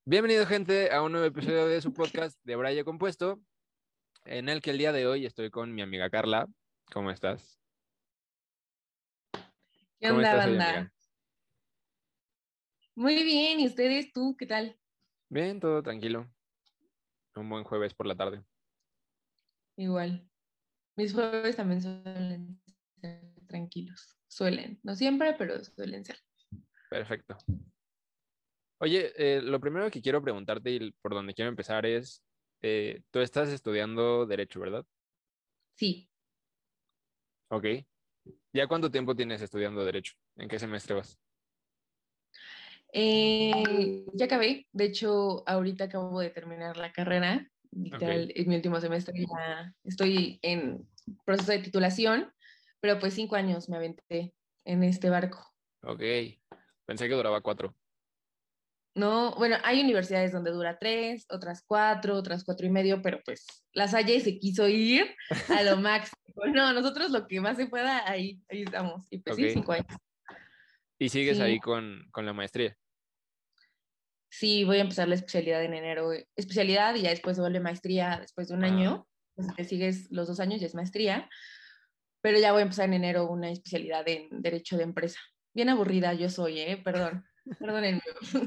Bienvenido, gente, a un nuevo episodio de su podcast de Braille Compuesto, en el que el día de hoy estoy con mi amiga Carla. ¿Cómo estás? ¿Qué ¿Cómo onda, estás hoy, amiga? banda? Muy bien, ¿y ustedes, tú, qué tal? Bien, todo tranquilo. Un buen jueves por la tarde. Igual. Mis jueves también suelen ser tranquilos. Suelen, no siempre, pero suelen ser. Perfecto. Oye, lo primero que quiero preguntarte y por donde quiero empezar es, tú estás estudiando Derecho, ¿verdad? Sí. Ok. ¿Ya cuánto tiempo tienes estudiando Derecho? ¿En qué semestre vas? Ya acabé. De hecho, ahorita acabo de terminar la carrera. Ok, Literal, es mi último semestre. Ya estoy en proceso de titulación, pero pues 5 años me aventé en este barco. ok. Pensé que duraba 4. No, bueno, hay universidades donde dura 3, otras 4 y medio, pero pues la Salle se quiso ir a lo máximo. No, nosotros lo que más se pueda, ahí estamos. Y pues sí, Ok. 5 años. ¿Y sigues Sí, ahí con la maestría? sí, voy a empezar la especialidad en enero. Especialidad y ya después se vuelve maestría después de un Ah, año. Pues si te sigues los 2 años ya es maestría, pero ya voy a empezar en enero una especialidad en Derecho de Empresa. Bien aburrida yo soy, perdón, perdónenme.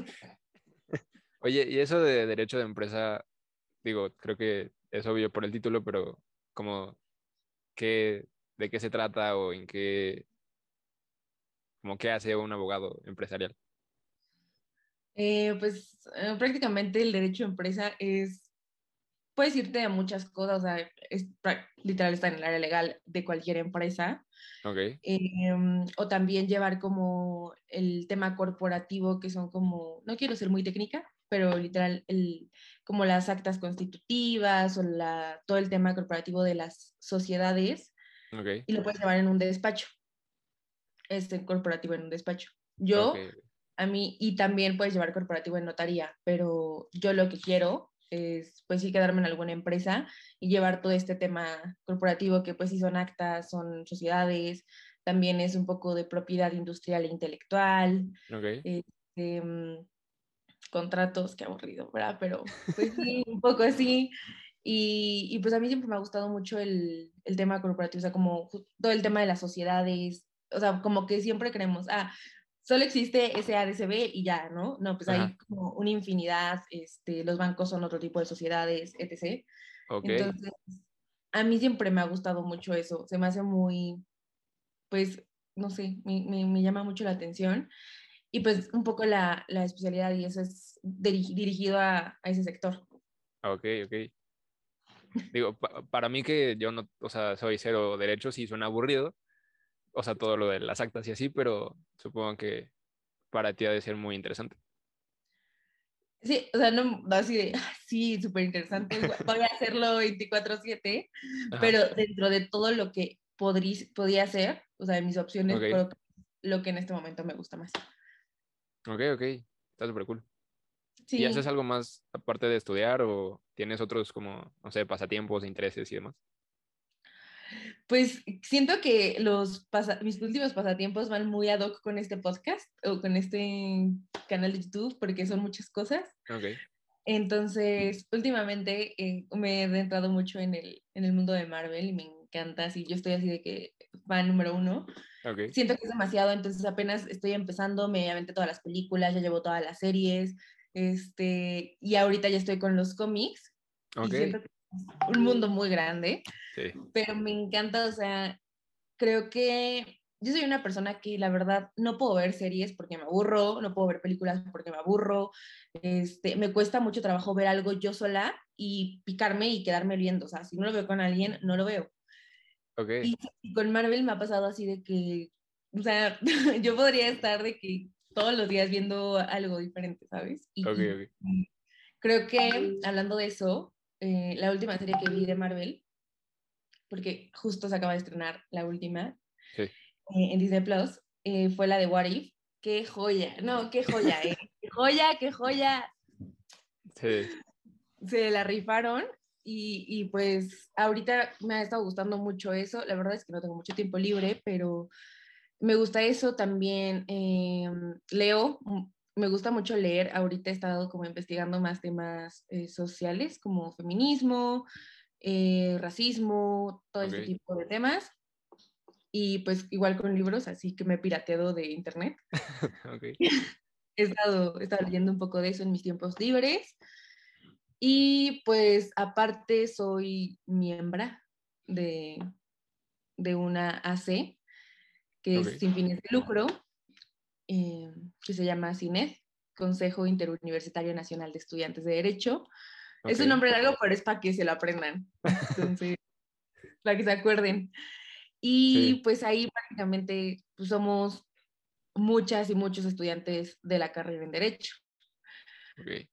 oye, y eso de derecho de empresa, digo, creo que es obvio por el título, pero como qué, de qué se trata o en qué, como qué hace un abogado empresarial. Prácticamente el derecho de empresa puedes irte a muchas cosas, o sea, literal está en el área legal de cualquier empresa, Ok, o también llevar como el tema corporativo, que son como, no quiero ser muy técnica, pero literal, como las actas constitutivas o todo el tema corporativo de las sociedades, ok, y lo puedes llevar en un despacho, corporativo en un despacho. ok, Y también puedes llevar corporativo en notaría, pero yo lo que quiero es, pues sí, quedarme en alguna empresa y llevar todo este tema corporativo, que pues sí son actas, son sociedades, también es un poco de propiedad industrial e intelectual, ok. este, contratos, qué aburrido, ¿verdad? Pero pues sí, un poco así. Y pues a mí siempre me ha gustado mucho el tema corporativo, o sea, como todo el tema de las sociedades, o sea, como que siempre creemos, solo existe SADCB y ya, ¿no? No, pues Ajá, hay como una infinidad, los bancos son otro tipo de sociedades, etc. ok. Entonces, a mí siempre me ha gustado mucho eso, se me hace muy, pues, no sé, me llama mucho la atención. Y pues un poco la especialidad y eso es dirigido a ese sector. Ok, ok. Digo, para mí que yo no, o sea, soy cero derecho, sí suena aburrido, o sea, todo lo de las actas y así, pero supongo que para ti ha de ser muy interesante. Sí, o sea, no así de, sí, súper interesante, voy a hacerlo 24/7, Ajá, pero dentro de todo lo que podía hacer, o sea, de mis opciones, ok, creo que lo que en este momento me gusta más. ok, ok. Está súper cool. ¿Y haces Sí, algo más aparte de estudiar o tienes otros como, no sé, pasatiempos, intereses y demás? pues siento que mis últimos pasatiempos van muy ad hoc con este podcast o con este canal de YouTube porque son muchas cosas. Ok, Entonces, últimamente me he adentrado mucho en el mundo de Marvel y me encanta, así yo estoy así de que fan número uno. ok, Siento que es demasiado, entonces apenas estoy empezando, me aventé todas las películas, ya llevo todas las series, y ahorita ya estoy con los cómics y ok, siento que es un mundo muy grande, sí, pero me encanta, o sea, creo que yo soy una persona que la verdad no puedo ver series porque me aburro, no puedo ver películas porque me aburro, me cuesta mucho trabajo ver algo yo sola y picarme y quedarme viendo, o sea, si no lo veo con alguien, no lo veo. ok, Y con Marvel me ha pasado así de que, o sea, yo podría estar de que todos los días viendo algo diferente, ¿sabes? ok, Y ok, creo que hablando de eso, la última serie que vi de Marvel, porque justo se acaba de estrenar la última, sí, en Disney Plus, fue la de What If. Qué joya, no, qué joya, qué joya, qué joya. sí, Se la rifaron y pues ahorita me ha estado gustando mucho eso. La verdad es que no tengo mucho tiempo libre, pero me gusta eso también. Leo, me gusta mucho leer. Ahorita he estado como investigando más temas sociales como feminismo, racismo, todo este Ok, tipo de temas. Y pues igual con libros, así que me he pirateado de internet. ok, He estado leyendo un poco de eso en mis tiempos libres. Y pues aparte soy miembro de, de una AC, que es ok, sin fines de lucro, que se llama CINED, Consejo Interuniversitario Nacional de Estudiantes de Derecho. Es un ok. nombre largo, pero es para que se lo aprendan. Entonces, para que se acuerden. Y Sí, pues ahí prácticamente pues, somos muchas y muchos estudiantes de la carrera en Derecho. ok,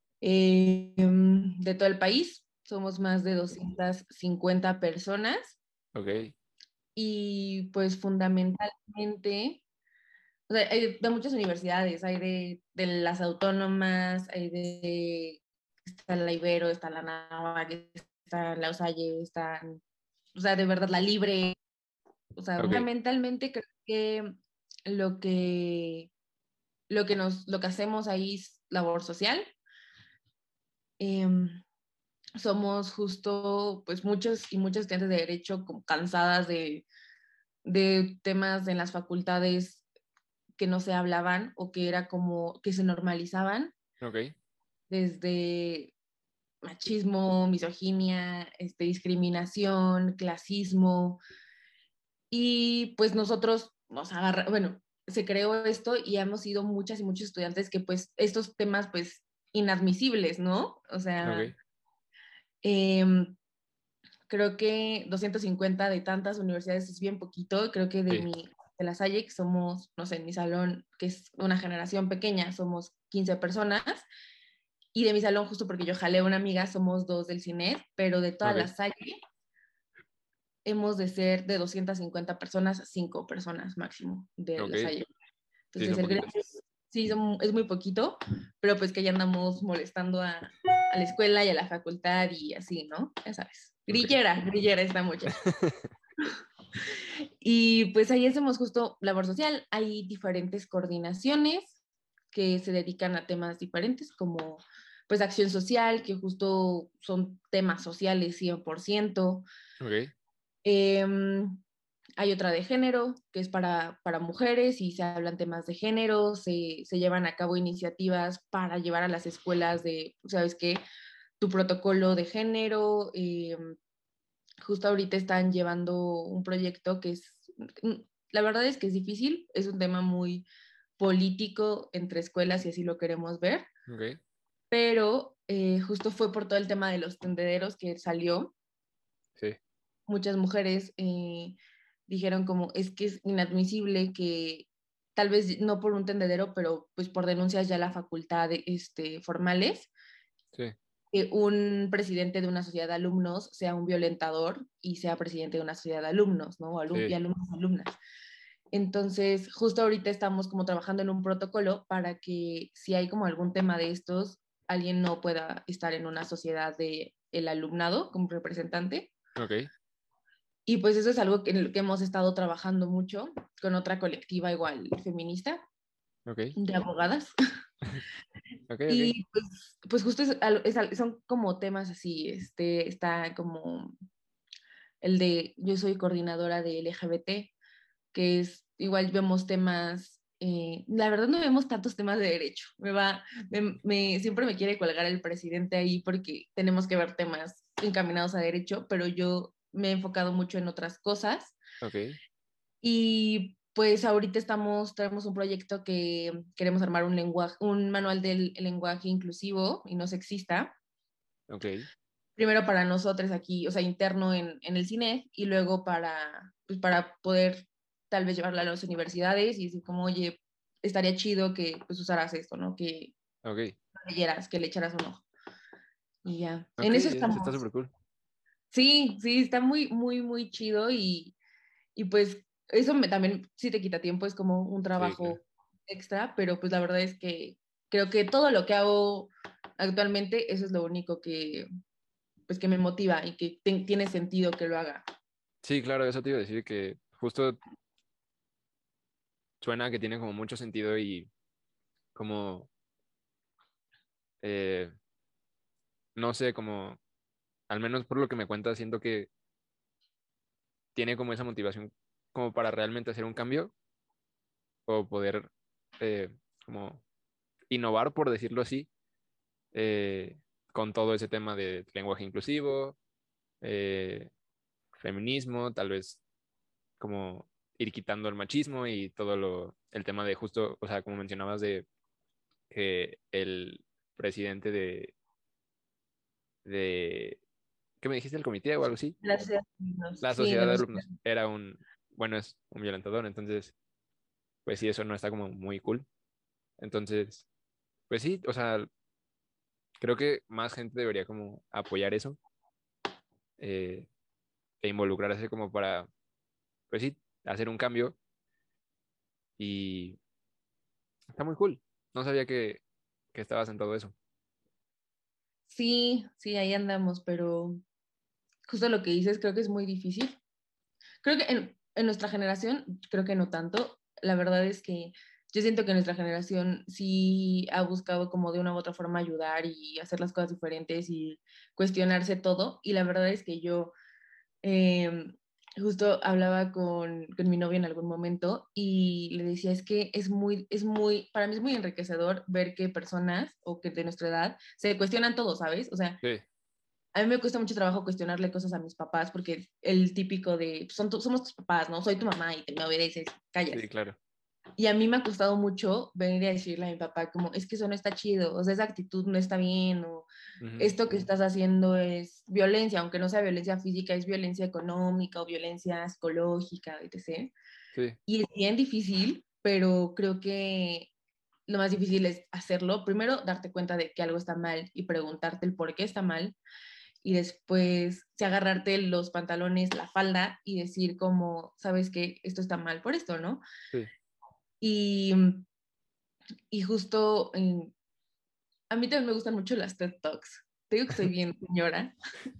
De todo el país, somos más de 250 personas ok, y pues fundamentalmente, o sea, hay de muchas universidades, hay de las autónomas, hay está la Ibero, está la Anáhuac, está la Salle, están, o sea, de verdad la Libre, o sea, ok, fundamentalmente creo que lo que, lo que hacemos ahí es labor social. Em, Somos justo, pues muchos y muchas estudiantes de derecho como cansadas de temas en las facultades que no se hablaban o que era como que se normalizaban ok, desde machismo, misoginia, discriminación, clasismo. Y pues nosotros nos agarra, bueno, se creó esto y hemos sido muchas y muchos estudiantes que pues estos temas pues inadmisibles, ¿no? O sea, ok, eh, creo que 250 de tantas universidades es bien poquito. Creo que sí, de la Salle, que somos, no sé, en mi salón, que es una generación pequeña, somos 15 personas. Y de mi salón, justo porque yo jalé a una amiga, somos dos del CINED, pero de toda la ok, Salle hemos de ser de 250 personas, 5 personas máximo de ok, la Salle. sí, Entonces, son el gremio poquitos. sí es muy poquito, pero pues que ya andamos molestando a la escuela y a la facultad y así, ¿no? Ya sabes. Ok. Grillera esta muchacha. Y pues ahí hacemos justo labor social. Hay diferentes coordinaciones que se dedican a temas diferentes, como pues acción social, que justo son temas sociales 100%. Ok, Eh, Hay otra de género, que es para mujeres y se hablan temas de género, se llevan a cabo iniciativas para llevar a las escuelas de, ¿sabes qué? Tu protocolo de género. Justo ahorita están llevando un proyecto que es, la verdad es que es difícil, es un tema muy político entre escuelas y así lo queremos ver, ok, pero justo fue por todo el tema de los tendederos que salió. sí, Muchas mujeres dijeron como es que es inadmisible que tal vez no por un tendedero, pero pues por denuncias ya a la facultad formales, sí, que un presidente de una sociedad de alumnos sea un violentador y sea presidente de una sociedad de alumnos, ¿no? Y sí, alumnos, alumnas. Entonces, justo ahorita estamos como trabajando en un protocolo para que si hay como algún tema de estos, alguien no pueda estar en una sociedad de el alumnado como representante. ok, Y pues eso es algo que hemos estado trabajando mucho con otra colectiva igual feminista ok, de abogadas. ok, ok, Y pues justo son como temas así, está como el de yo soy coordinadora de LGBT, que es igual vemos temas, la verdad no vemos tantos temas de derecho, siempre me quiere colgar el presidente ahí porque tenemos que ver temas encaminados a derecho, pero yo me he enfocado mucho en otras cosas ok, y pues ahorita traemos un proyecto que queremos armar un manual del lenguaje inclusivo y no sexista, ok, primero para nosotros aquí, o sea, interno en el cine, y luego pues para poder tal vez llevarlo a las universidades y decir como, oye, estaría chido que pues usaras esto, ¿no? Que ok, leyeras, que le echaras un ojo. Y ya, ok, en eso está estamos. súper cool. Sí, sí, está muy, muy, muy chido y pues eso también sí te quita tiempo, es como un Sí, claro. trabajo extra, pero pues la verdad es que creo que todo lo que hago actualmente, eso es lo único pues que me motiva y que tiene sentido que lo haga. Sí, claro, eso te iba a decir que justo suena que tiene como mucho sentido y como, eh, no sé, como, al menos por lo que me cuenta, siento que tiene como esa motivación como para realmente hacer un cambio o poder eh, como innovar, por decirlo así, eh, con todo ese tema de lenguaje inclusivo, eh, feminismo, tal vez como ir quitando el machismo y todo el tema de justo, o sea, como mencionabas de que el presidente de, ¿qué me dijiste? ¿El comité o algo así? Gracias. La Sí, sociedad de de los... alumnos era bueno, es un violentador, entonces, pues sí, eso no está como muy cool. Entonces, pues sí, o sea, creo que más gente debería como apoyar eso eh, e involucrarse como para, pues sí, hacer un cambio y está muy cool. No sabía que estabas en todo eso. Sí, sí, ahí andamos, pero justo lo que dices creo que es muy difícil. Creo que en nuestra generación, creo que no tanto. La verdad es que yo siento que nuestra generación sí ha buscado como de una u otra forma ayudar y hacer las cosas diferentes y cuestionarse todo. Y la verdad es que yo eh, justo hablaba con mi novio en algún momento y le decía, es que para mí es muy enriquecedor ver que personas o que de nuestra edad se cuestionan todo, ¿sabes? O sea, Sí, a mí me cuesta mucho trabajo cuestionarle cosas a mis papás porque el típico de, somos tus papás, ¿no? Soy tu mamá y te me obedeces, callas. sí, claro. Y a mí me ha costado mucho venir a decirle a mi papá como, es que eso no está chido, o sea, esa actitud no está bien, o Ujú, esto que estás haciendo es violencia, aunque no sea violencia física, es violencia económica o violencia psicológica, etc. sí, Y es bien difícil, pero creo que lo más difícil es hacerlo. Primero, darte cuenta de que algo está mal y preguntarte el por qué está mal y después si agarrarte los pantalones, la falda y decir como, sabes que esto está mal por esto, ¿no? sí. Y, y justo a mí también me gustan mucho las TED Talks. Te digo que soy bien señora.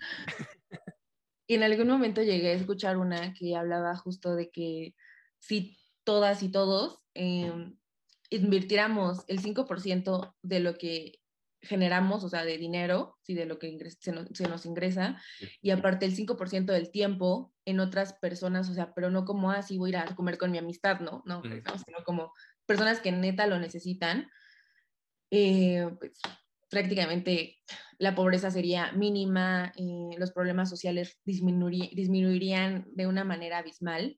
Y en algún momento llegué a escuchar una que hablaba justo de que si todas y todos invirtiéramos el 5% de lo que generamos, o sea, de dinero, sí, de lo que se nos ingresa, Sí, y aparte el 5% del tiempo en otras personas, o sea, pero no como así voy a ir a comer con mi amistad, ¿no? No, ujú, no, sino como personas que neta lo necesitan, pues prácticamente la pobreza sería mínima, los problemas sociales disminuirían de una manera abismal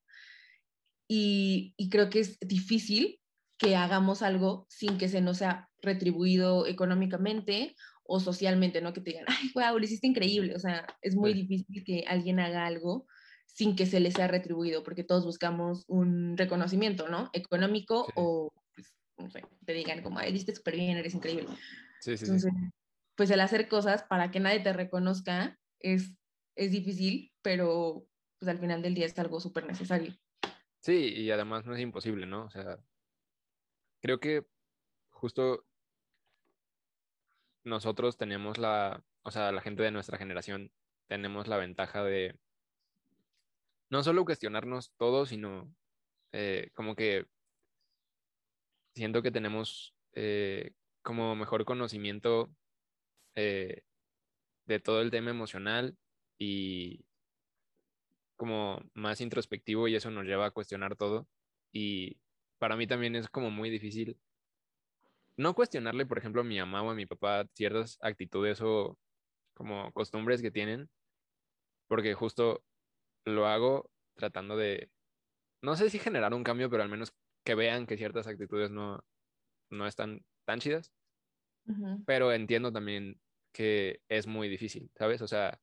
y creo que es difícil que hagamos algo sin que se nos sea retribuido económicamente o socialmente, ¿no? Que te digan, ay, wow, lo hiciste increíble. O sea, es muy sí, difícil que alguien haga algo sin que se le sea retribuido, porque todos buscamos un reconocimiento, ¿no? Económico sí, o, pues, no sé, te digan como, ay, diste súper bien, eres increíble. sí, sí, sí. Entonces, pues el hacer cosas para que nadie te reconozca es difícil, pero pues al final del día es algo súper necesario. Sí, y además no es imposible, ¿no? O sea, creo que justo nosotros tenemos o sea, la gente de nuestra generación tenemos la ventaja de no solo cuestionarnos todo, sino como que siento que tenemos como mejor conocimiento eh, de todo el tema emocional y como más introspectivo y eso nos lleva a cuestionar todo. Y para mí también es como muy difícil no cuestionarle, por ejemplo, a mi mamá o a mi papá ciertas actitudes o como costumbres que tienen, porque justo lo hago tratando de, no sé si generar un cambio, pero al menos que vean que ciertas actitudes no están tan chidas, Ujú. pero entiendo también que es muy difícil, ¿sabes? O sea,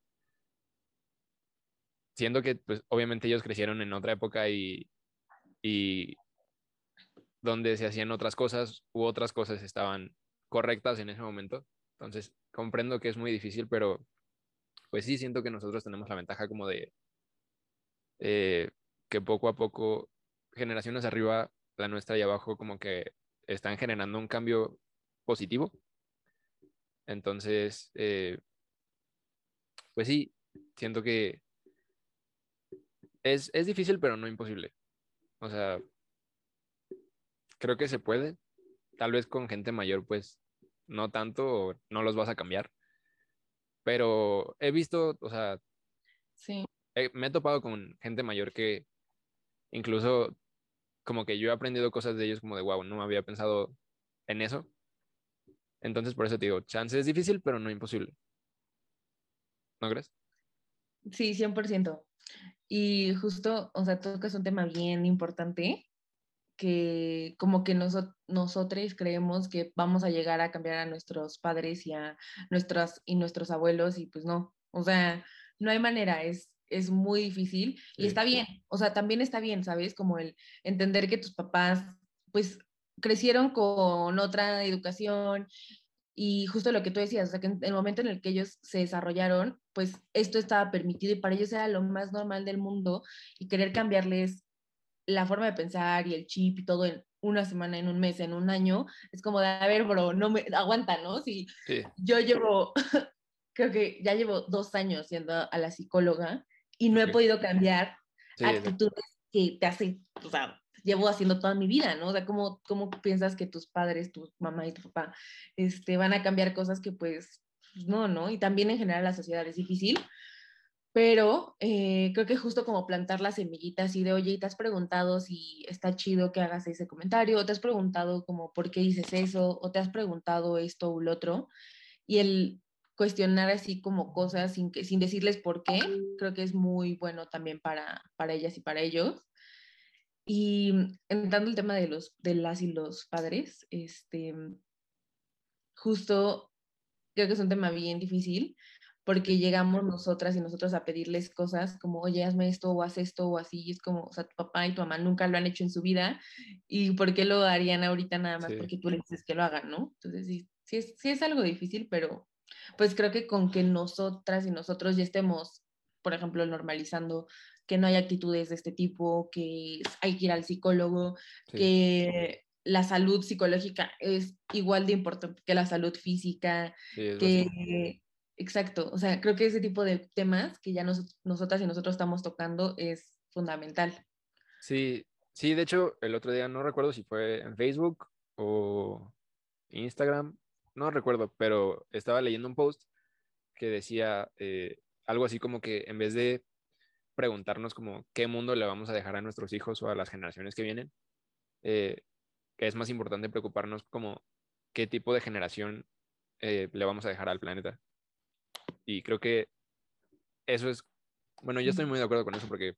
siendo que pues obviamente ellos crecieron en otra época y donde se hacían otras cosas u otras cosas estaban correctas en ese momento. Entonces, comprendo que es muy difícil, pero pues sí siento que nosotros tenemos la ventaja como de eh, que poco a poco, generaciones arriba, la nuestra y abajo, como que están generando un cambio positivo. Entonces, pues sí, siento que es difícil, pero no imposible. O sea, creo que se puede. tal vez con gente mayor, pues no tanto, o no los vas a cambiar, pero he visto, o sea, Sí. me he topado con gente mayor que incluso como que yo he aprendido cosas de ellos como de, wow, no había pensado en eso. Entonces, por eso te digo, chance es difícil, pero no imposible. ¿No crees? Sí, 100%. Y justo, o sea, tocas un tema bien importante, que como que nosotros creemos que vamos a llegar a cambiar a nuestros padres y a nuestros abuelos, y pues no, o sea, no hay manera, es muy difícil y Sí, está bien, o sea, también está bien, ¿sabes? Como el entender que tus papás, pues, crecieron con otra educación. Y justo lo que tú decías, o sea, que en el momento en el que ellos se desarrollaron, pues esto estaba permitido y para ellos era lo más normal del mundo, y querer cambiarles la forma de pensar y el chip y todo en una semana, en un mes, en un año, es como de, a ver, bro, no me aguanta, ¿no? Si sí, yo llevo, creo que ya llevo 2 años yendo a la psicóloga y no he ok. podido cambiar Sí, exacto. actitudes que te hacen, o sea, llevo haciendo toda mi vida, ¿no? O sea, ¿cómo piensas que tus padres, tu mamá y tu papá, van a cambiar cosas que pues no, ¿no? Y también en general la sociedad es difícil, pero creo que justo como plantar las semillitas y de, oye, ¿te has preguntado si está chido que hagas ese comentario? ¿O te has preguntado como por qué dices eso? ¿O te has preguntado esto o lo otro? Y el cuestionar así como cosas sin decirles por qué, creo que es muy bueno también para ellas y para ellos. Y entrando el tema de las y los padres, justo creo que es un tema bien difícil, porque Sí, llegamos nosotras y nosotros a pedirles cosas como, oye, hazme esto o haz esto o así, y es como, o sea, tu papá y tu mamá nunca lo han hecho en su vida, y ¿por qué lo harían ahorita nada más sí, porque tú les dices que lo hagan, ¿no? Entonces sí es algo difícil, pero pues creo que con que nosotras y nosotros ya estemos, por ejemplo, normalizando que no hay actitudes de este tipo, que hay que ir al psicólogo, sí, que la salud psicológica es igual de importante que la salud física, sí, es básico. que, exacto, o sea, creo que ese tipo de temas que ya nosotras y nosotros estamos tocando es fundamental. Sí, sí, de hecho, el otro día no recuerdo si fue en Facebook o Instagram, no recuerdo, pero estaba leyendo un post que decía algo así como que en vez de preguntarnos como qué mundo le vamos a dejar a nuestros hijos o a las generaciones que vienen, eh, es más importante preocuparnos como qué tipo de generación le vamos a dejar al planeta. Y creo que eso es, bueno, yo estoy muy de acuerdo con eso porque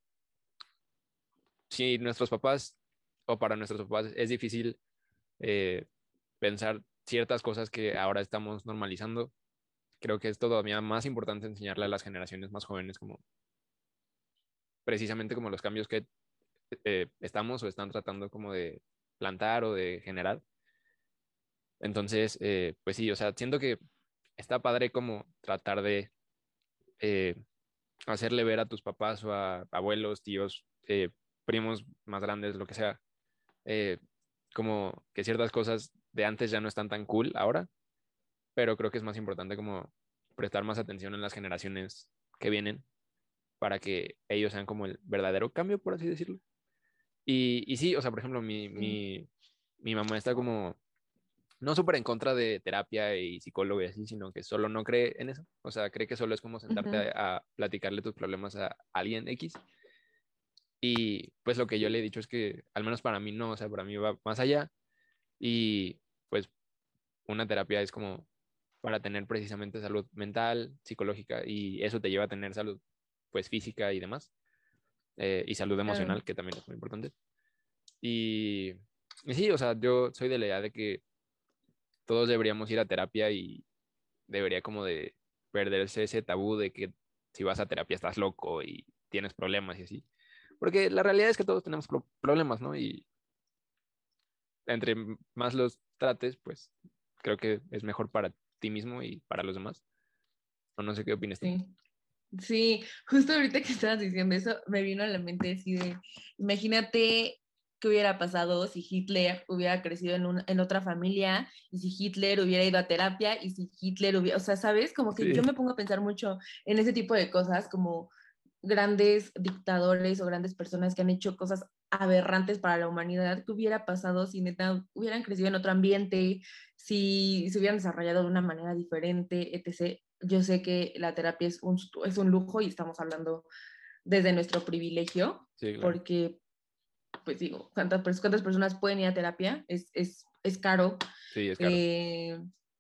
si nuestros papás o para nuestros papás es difícil eh, pensar ciertas cosas que ahora estamos normalizando, creo que es todavía más importante enseñarle a las generaciones más jóvenes como precisamente como los cambios que estamos o están tratando como de plantar o de generar. Entonces, pues sí, o sea, siento que está padre como tratar de eh, hacerle ver a tus papás o a abuelos, tíos, primos más grandes, lo que sea, eh, como que ciertas cosas de antes ya no están tan cool ahora, pero creo que es más importante como prestar más atención en las generaciones que vienen para que ellos sean como el verdadero cambio, por así decirlo. Y sí, o sea, por ejemplo, Sí. mi mamá está como no súper en contra de terapia y psicólogo y así, sino que solo no cree en eso. O sea, cree que solo es como sentarte Ujú. a platicarle tus problemas a alguien X. Y pues lo que yo le he dicho es que, al menos para mí no, o sea, para mí va más allá. Y pues una terapia es como para tener precisamente salud mental, psicológica, y eso te lleva a tener salud pues física y demás, y salud Claro. emocional, que también es muy importante. Y, y sí, o sea, yo soy de la idea de que todos deberíamos ir a terapia y debería como de perderse ese tabú de que si vas a terapia estás loco y tienes problemas y así. Porque la realidad es que todos tenemos problemas, ¿no? Y entre más los trates, pues creo que es mejor para ti mismo y para los demás. O no sé qué opinas tú. Sí. Sí, justo ahorita que estabas diciendo eso, me vino a la mente así de, imagínate qué hubiera pasado si Hitler hubiera crecido en otra familia, y si Hitler hubiera ido a terapia, y si Hitler hubiera, o sea, ¿sabes? Como que yo Sí, me pongo a pensar mucho en ese tipo de cosas, como grandes dictadores o grandes personas que han hecho cosas aberrantes para la humanidad. ¿Qué hubiera pasado si neta hubieran crecido en otro ambiente, si se hubieran desarrollado de una manera diferente, etc.? Yo sé que la terapia es un lujo y estamos hablando desde nuestro privilegio, Sí, claro. porque, pues digo, ¿cuántas personas pueden ir a terapia? Es caro. Sí, es caro. Eh,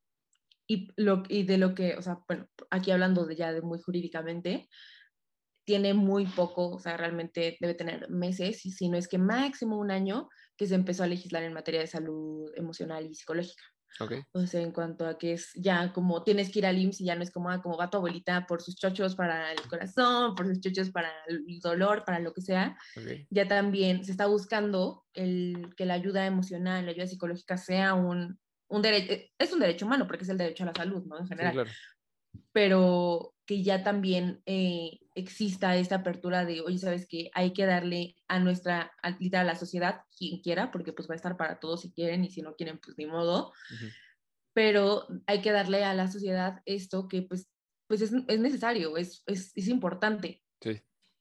y de lo que, o sea, bueno, aquí hablando de ya de muy jurídicamente, tiene muy poco, o sea, realmente debe tener meses, si no es que máximo un año, que se empezó a legislar en materia de salud emocional y psicológica. Ok, O sea, en cuanto a que es ya como tienes que ir al IMSS y ya no es como, como va tu abuelita por sus chochos para el corazón, por sus chochos para el dolor, para lo que sea, ok. ya también se está buscando que la ayuda emocional, la ayuda psicológica sea un derecho, es un derecho humano porque es el derecho a la salud, ¿no? En Sí, general, claro. pero que ya también exista esta apertura de, oye, ¿sabes qué? Hay que darle literal, a la sociedad, quien quiera, porque pues va a estar para todos si quieren y si no quieren, pues ni modo, Ujú. pero hay que darle a la sociedad esto que pues es necesario, es importante. Sí,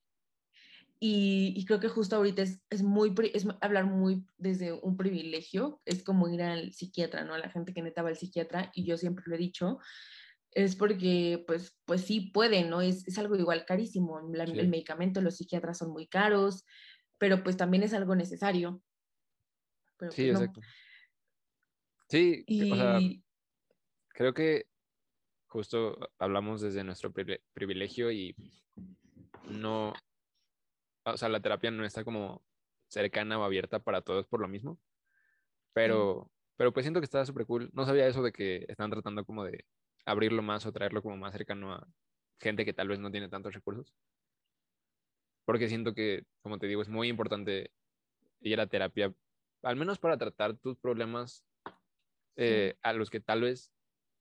Y creo que justo ahorita es hablar muy desde un privilegio, es como ir al psiquiatra, ¿no? A la gente que neta va al psiquiatra, y yo siempre lo he dicho, es porque pues sí pueden, ¿no? Es algo igual carísimo, el sí, medicamento, los psiquiatras son muy caros, pero pues también es algo necesario, pero sí, pues no. exacto. Sí, o sea, Y creo que justo hablamos desde nuestro privilegio y no, o sea, la terapia no está como cercana o abierta para todos por lo mismo, sí, pero pues siento que está súper cool. No sabía eso de que están tratando como de abrirlo más o traerlo como más cercano a gente que tal vez no tiene tantos recursos, porque siento que, como te digo, es muy importante ir a terapia, al menos para tratar tus problemas sí, a los que tal vez,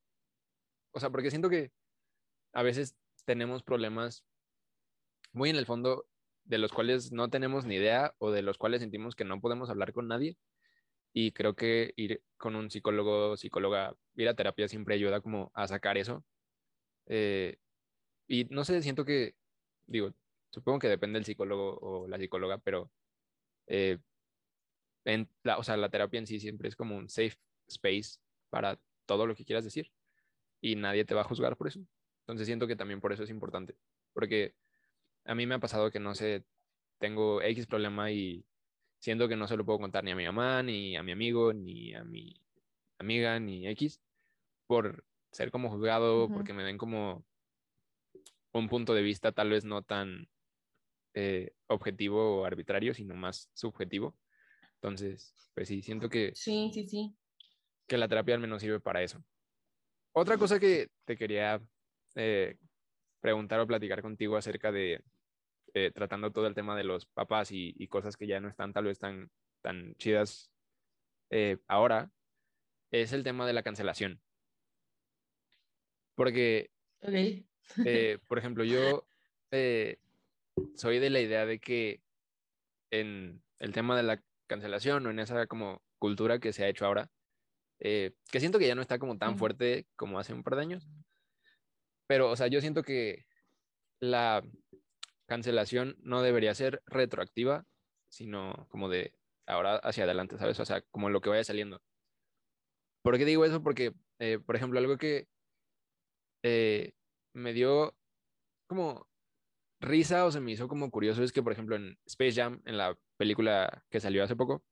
o sea, porque siento que a veces tenemos problemas muy en el fondo de los cuales no tenemos ni idea o de los cuales sentimos que no podemos hablar con nadie. Y creo que ir con un psicólogo, psicóloga, ir a terapia siempre ayuda como a sacar eso. Eh, y no sé, siento que, digo, supongo que depende del psicólogo o la psicóloga, pero eh, o sea, la terapia en sí siempre es como un safe space para todo lo que quieras decir y nadie te va a juzgar por eso. Entonces siento que también por eso es importante, porque a mí me ha pasado que no sé, tengo X problema y siento que no se lo puedo contar ni a mi mamá, ni a mi amigo, ni a mi amiga, ni X, por ser como juzgado, ujú, porque me ven como un punto de vista tal vez no tan objetivo o arbitrario, sino más subjetivo. Entonces, pues sí, siento sí, sí, sí. que la terapia al menos sirve para eso. Otra cosa que te quería eh, preguntar o platicar contigo acerca de tratando todo el tema de los papás y cosas que ya no están tal vez tan chidas ahora, es el tema de la cancelación. Porque, Ok. por ejemplo, yo eh, soy de la idea de que en el tema de la cancelación o en esa como cultura que se ha hecho ahora, que siento que ya no está como tan Sí. fuerte como hace un par de años, pero, o sea, yo siento que la cancelación no debería ser retroactiva, sino como de ahora hacia adelante, ¿sabes? O sea, como lo que vaya saliendo. ¿Por qué digo eso? Porque, por ejemplo, algo que eh, me dio como risa o se me hizo como curioso es que, por ejemplo, en Space Jam, en la película que salió hace poco,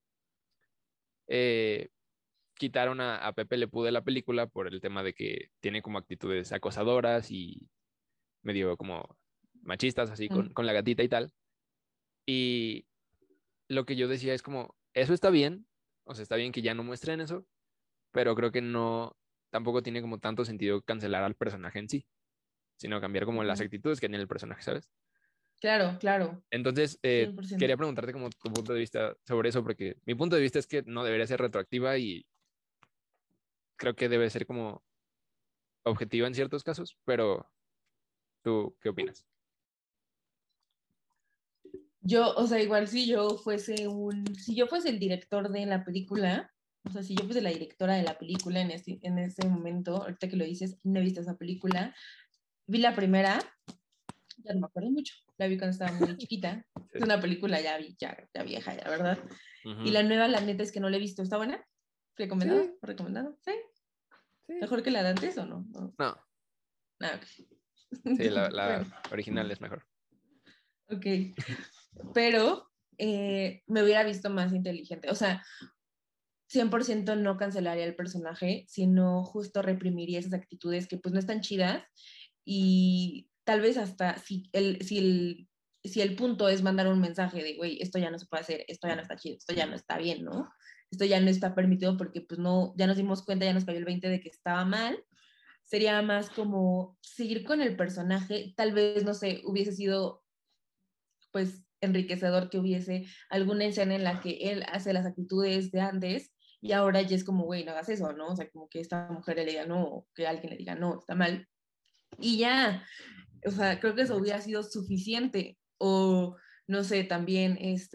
eh, quitaron a Pepe Le Pew de la película por el tema de que tiene como actitudes acosadoras y medio como machistas, así Mm. con la gatita y tal. Y lo que yo decía es como, eso está bien, o sea, está bien que ya no muestren eso, pero creo que no, tampoco tiene como tanto sentido cancelar al personaje en sí, sino cambiar como las Ujú. actitudes que tiene el personaje, ¿sabes? Claro, claro, Entonces, 100%. quería preguntarte como tu punto de vista sobre eso, porque mi punto de vista es que no debería ser retroactiva y creo que debe ser como objetiva en ciertos casos, pero ¿tú qué opinas? Yo, o sea, igual si yo fuese el director de la película, o sea, si yo fuese la directora de la película en ese momento, ahorita que lo dices, no he visto esa película, vi la primera, ya no me acuerdo mucho. La vi cuando estaba muy chiquita. Sí. Es una película ya vieja, ya, ¿verdad? Y Ujú. la nueva, la neta es que no la he visto. ¿Está buena? ¿Recomendada? Sí, ¿Recomendada? Sí. sí. ¿Mejor que la de antes o no? No. No, Ah, ok. sí, la Bueno, original es mejor. ok. Pero me hubiera visto más inteligente. O sea, 100% no cancelaría el personaje, sino justo reprimiría esas actitudes que pues no están chidas y tal vez hasta si el punto es mandar un mensaje de, güey, esto ya no se puede hacer, esto ya no está chido, esto ya no está bien, ¿no? Esto ya no está permitido porque pues no, ya nos dimos cuenta, ya nos cayó el 20 de que estaba mal. Sería más como seguir con el personaje, tal vez, no sé, hubiese sido pues enriquecedor que hubiese alguna escena en la que él hace las actitudes de antes y ahora ya es como, güey, no hagas eso, ¿no? O sea, como que esta mujer le diga no, o que alguien le diga no, está mal. Y ya, o sea, creo que eso hubiera sido suficiente. O, no sé, también,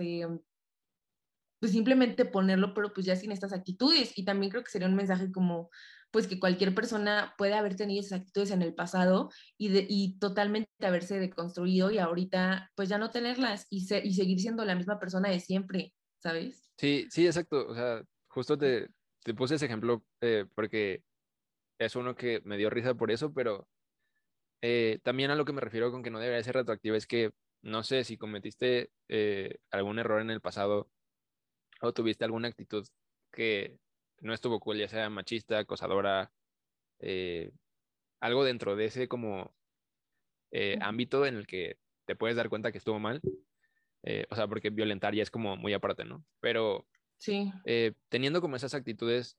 pues simplemente ponerlo, pero pues ya sin estas actitudes. Y también creo que sería un mensaje como, pues que cualquier persona puede haber tenido esas actitudes en el pasado y totalmente haberse deconstruido y ahorita pues ya no tenerlas y seguir siendo la misma persona de siempre, ¿sabes? Sí, sí, exacto. O sea, justo te puse ese ejemplo porque es uno que me dio risa por eso, pero también a lo que me refiero con que no debería ser retroactivo es que no sé si cometiste algún error en el pasado o tuviste alguna actitud que no estuvo cool, ya sea machista, acosadora, eh, algo dentro de ese como ámbito en el que te puedes dar cuenta que estuvo mal. O sea, porque violentar ya es como muy aparte, ¿no? Pero Sí, teniendo como esas actitudes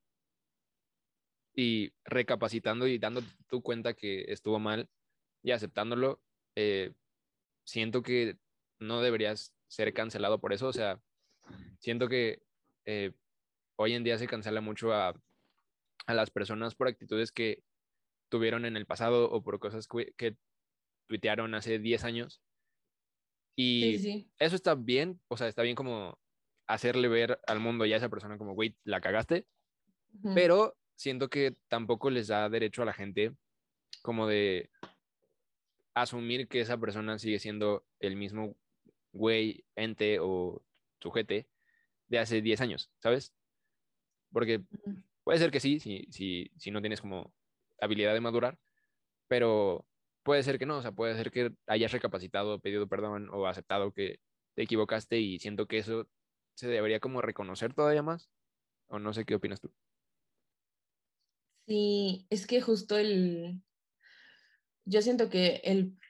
y recapacitando y dando tu cuenta que estuvo mal y aceptándolo, eh, siento que no deberías ser cancelado por eso. O sea, siento que eh, hoy en día se cancela mucho a las personas por actitudes que tuvieron en el pasado o por cosas que tuitearon hace 10 años. sí, sí, Y sí. eso está bien, o sea, está bien como hacerle ver al mundo y a esa persona como, güey, la cagaste, Ujú, pero siento que tampoco les da derecho a la gente como de asumir que esa persona sigue siendo el mismo güey, ente o sujete de hace 10 años, ¿sabes? Porque ujú. puede ser que sí, si no tienes como habilidad de madurar, pero puede ser que no, o sea, puede ser que hayas recapacitado, pedido perdón o aceptado que te equivocaste y siento que eso se debería como reconocer todavía más, o no sé qué opinas tú. Sí, es que justo yo siento que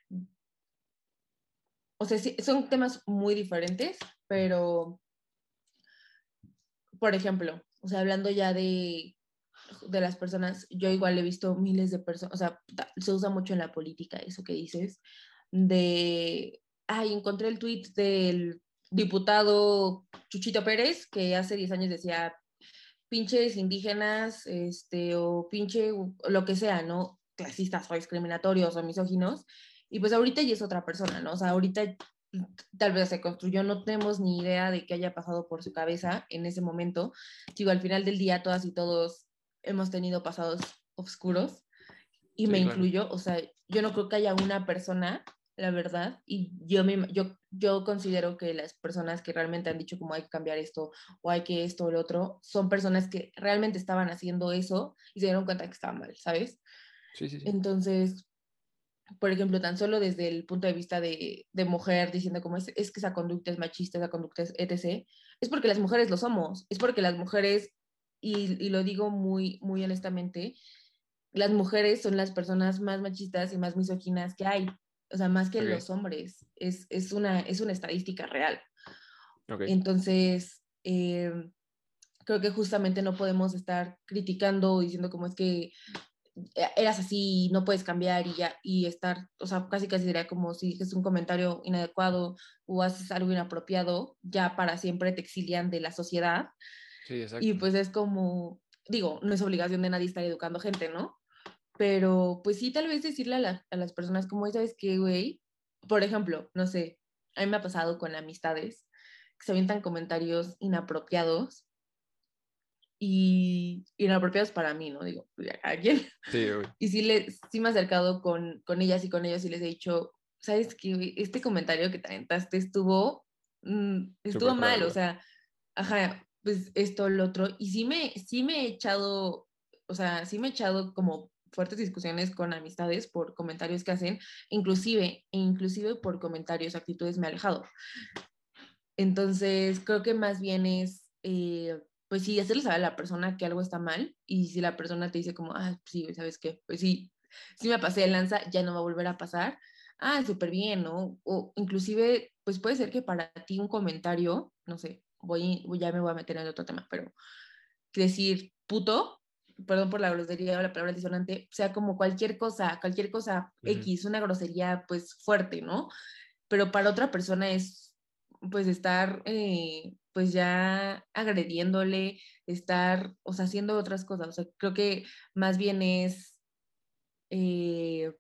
o sea, sí, son temas muy diferentes, pero, por ejemplo, o sea, hablando ya de las personas, yo igual he visto miles de personas, o sea, se usa mucho en la política eso que dices, ay, encontré el tweet del diputado Chuchito Pérez, que hace 10 años decía, pinches indígenas, o pinche, lo que sea, ¿no? Clasistas o discriminatorios o misóginos, y pues ahorita ya es otra persona, ¿no? O sea, ahorita tal vez se construyó, no tenemos ni idea de qué haya pasado por su cabeza en ese momento. Digo, al final del día todas y todos hemos tenido pasados oscuros y me Sí, claro. incluyo, o sea, yo no creo que haya una persona, la verdad, y yo considero que las personas que realmente han dicho como hay que cambiar esto o hay que esto o lo otro, son personas que realmente estaban haciendo eso y se dieron cuenta que estaba mal, ¿sabes? Sí, sí, sí. Entonces, por ejemplo, tan solo desde el punto de vista de mujer, diciendo como es que esa conducta es machista, esa conducta es etc., es porque las mujeres lo somos, es porque las mujeres, y lo digo muy, muy honestamente, las mujeres son las personas más machistas y más misóginas que hay, o sea, más que Ok, los hombres, es una estadística real. ok. Entonces, creo que justamente no podemos estar criticando o diciendo como es que eras así, no puedes cambiar y ya, y estar, o sea, casi casi sería como si es un comentario inadecuado o haces algo inapropiado, ya para siempre te exilian de la sociedad. Sí, Y exacto. pues es como, digo, no es obligación de nadie estar educando gente, ¿no? Pero pues sí, tal vez decirle a las personas como, ¿sabes qué, güey? Por ejemplo, no sé, a mí me ha pasado con amistades que se avientan comentarios inapropiados y inapropiados para mí, ¿no? Digo, pues, a alguien. Sí, obvio. Y sí, sí me he acercado con ellas y con ellos y les he dicho, sabes que este comentario que te aventaste estuvo Súper fuera de mal, o lugar. sea, ajá, pues esto, lo otro, y sí me he echado, o sea, sí me he echado como fuertes discusiones con amistades por comentarios que hacen, inclusive por comentarios, actitudes me he alejado. Entonces, creo que más bien es, pues sí, hacerle saber a la persona que algo está mal, y si la persona te dice como, ah, sí, ¿sabes qué? Pues sí, sí me pasé de lanza, ya no va a volver a pasar. Ah, súper bien, ¿no? O inclusive, pues puede ser que para ti un comentario, no sé, ya me voy a meter en otro tema, pero decir puto, perdón por la grosería o la palabra disonante, sea como cualquier cosa Ujú. X, una grosería pues fuerte, ¿no? Pero para otra persona es pues estar pues ya agrediéndole, estar, o sea, haciendo otras cosas. O sea, creo que más bien es eh,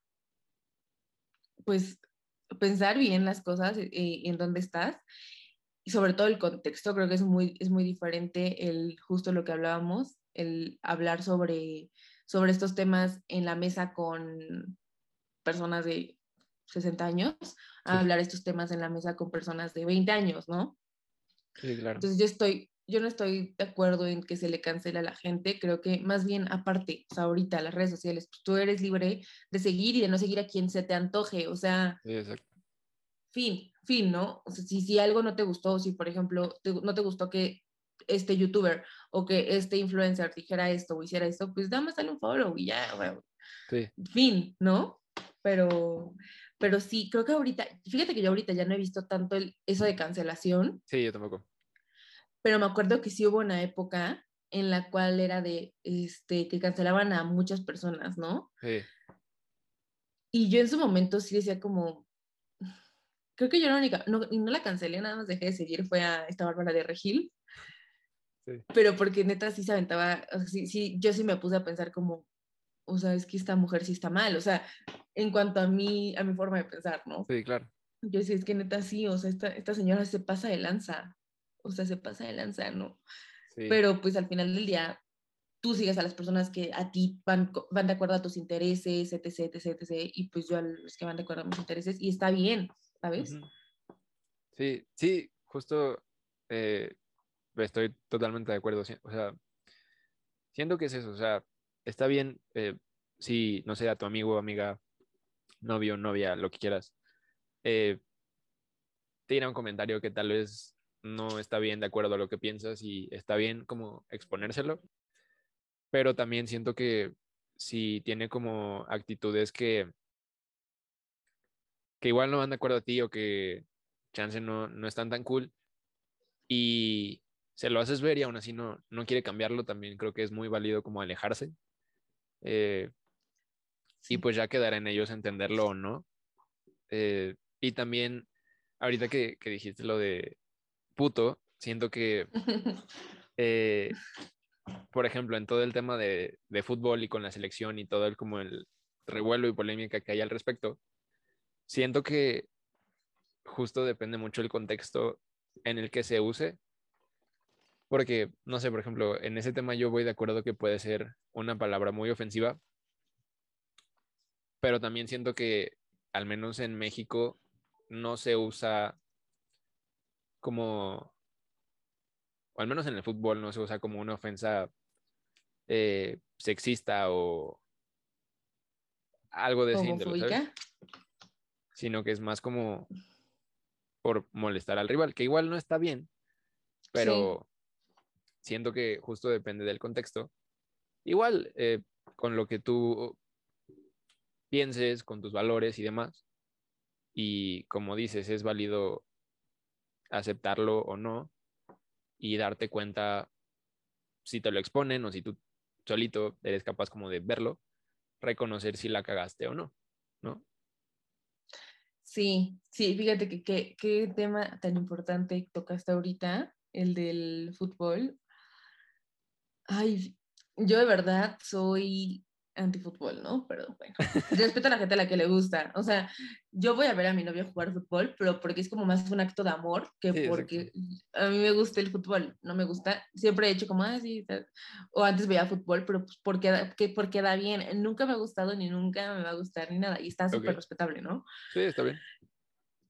pues pensar bien las cosas en dónde estás y sobre todo el contexto. Creo que es muy diferente el justo lo que hablábamos, el hablar sobre estos temas en la mesa con personas de 60 años, a Sí, hablar estos temas en la mesa con personas de 20 años, ¿no? sí, claro. Entonces yo no estoy de acuerdo en que se le cancele a la gente, creo que más bien aparte, o sea, ahorita las redes sociales, pues tú eres libre de seguir y de no seguir a quien se te antoje, o sea, Sí, exacto. fin, ¿no? O sea, si algo no te gustó, si por ejemplo no te gustó que este youtuber o que este influencer dijera esto o hiciera esto, pues dame dale un follow y ya, bueno, Sí, fin, ¿no? Pero, pero sí, creo que ahorita, fíjate que yo ahorita ya no he visto tanto eso de cancelación, sí, yo tampoco. pero me acuerdo que sí hubo una época en la cual era que cancelaban a muchas personas, ¿no? Sí, Y yo en su momento sí decía como, creo que yo la única, no, y no la cancelé, nada más dejé de seguir, fue a esta Bárbara de Regil, sí. pero porque neta sí se aventaba, o sea, yo sí me puse a pensar como, o sea, es que esta mujer sí está mal, o sea, en cuanto a mi forma de pensar, ¿no? Sí, claro. Yo sí, es que neta sí, o sea, esta señora se pasa de lanza, o sea, se pasa de lanza, ¿no? Sí. Pero pues al final del día tú sigues a las personas que a ti van de acuerdo a tus intereses, etc, etc, etc, y pues yo a los que van de acuerdo a mis intereses, y está bien, ¿sabes? Ujú. Sí, sí, justo eh, estoy totalmente de acuerdo. O sea, siento que es eso. O sea, está bien si, no sé, a tu amigo, amiga, novio, novia, lo que quieras, eh, te dirá un comentario que tal vez no está bien de acuerdo a lo que piensas y está bien como exponérselo, pero también siento que si tiene como actitudes que igual no van de acuerdo a ti o que chance no están tan cool y se lo haces ver y aún así no quiere cambiarlo, también creo que es muy válido como alejarse eh, y Sí. pues ya quedará en ellos entenderlo o no. Y también, ahorita que dijiste lo de puto, siento que, eh, por ejemplo, en todo el tema de fútbol y con la selección y todo el como el revuelo y polémica que hay al respecto, siento que justo depende mucho el contexto en el que se use. Porque, no sé, por ejemplo, en ese tema yo voy de acuerdo que puede ser una palabra muy ofensiva, pero también siento que, al menos en México, no se usa como, o al menos en el fútbol, no se usa como una ofensa sexista o algo de ese índole, Homofóbica. ¿sabes? Sino que es más como por molestar al rival, que igual no está bien, Sí. pero siento que justo depende del contexto. Igual, con lo que tú pienses, con tus valores y demás. Y como dices, es válido aceptarlo o no y darte cuenta si te lo exponen o si tú solito eres capaz como de verlo, reconocer si la cagaste o no, ¿no? Sí, sí, fíjate que qué tema tan importante tocaste ahorita, el del fútbol. Ay, yo de verdad soy antifútbol, ¿no? Pero bueno, respeto a la gente a la que le gusta. O sea, yo voy a ver a mi novio jugar fútbol, pero porque es como más un acto de amor que Sí, exacto. porque a mí me gusta el fútbol, no me gusta. Siempre he hecho como, ah, sí, tal. O antes veía fútbol, pero pues porque da bien. Nunca me ha gustado ni nunca me va a gustar ni nada. Y está súper Ok. respetable, ¿no? Sí, está bien.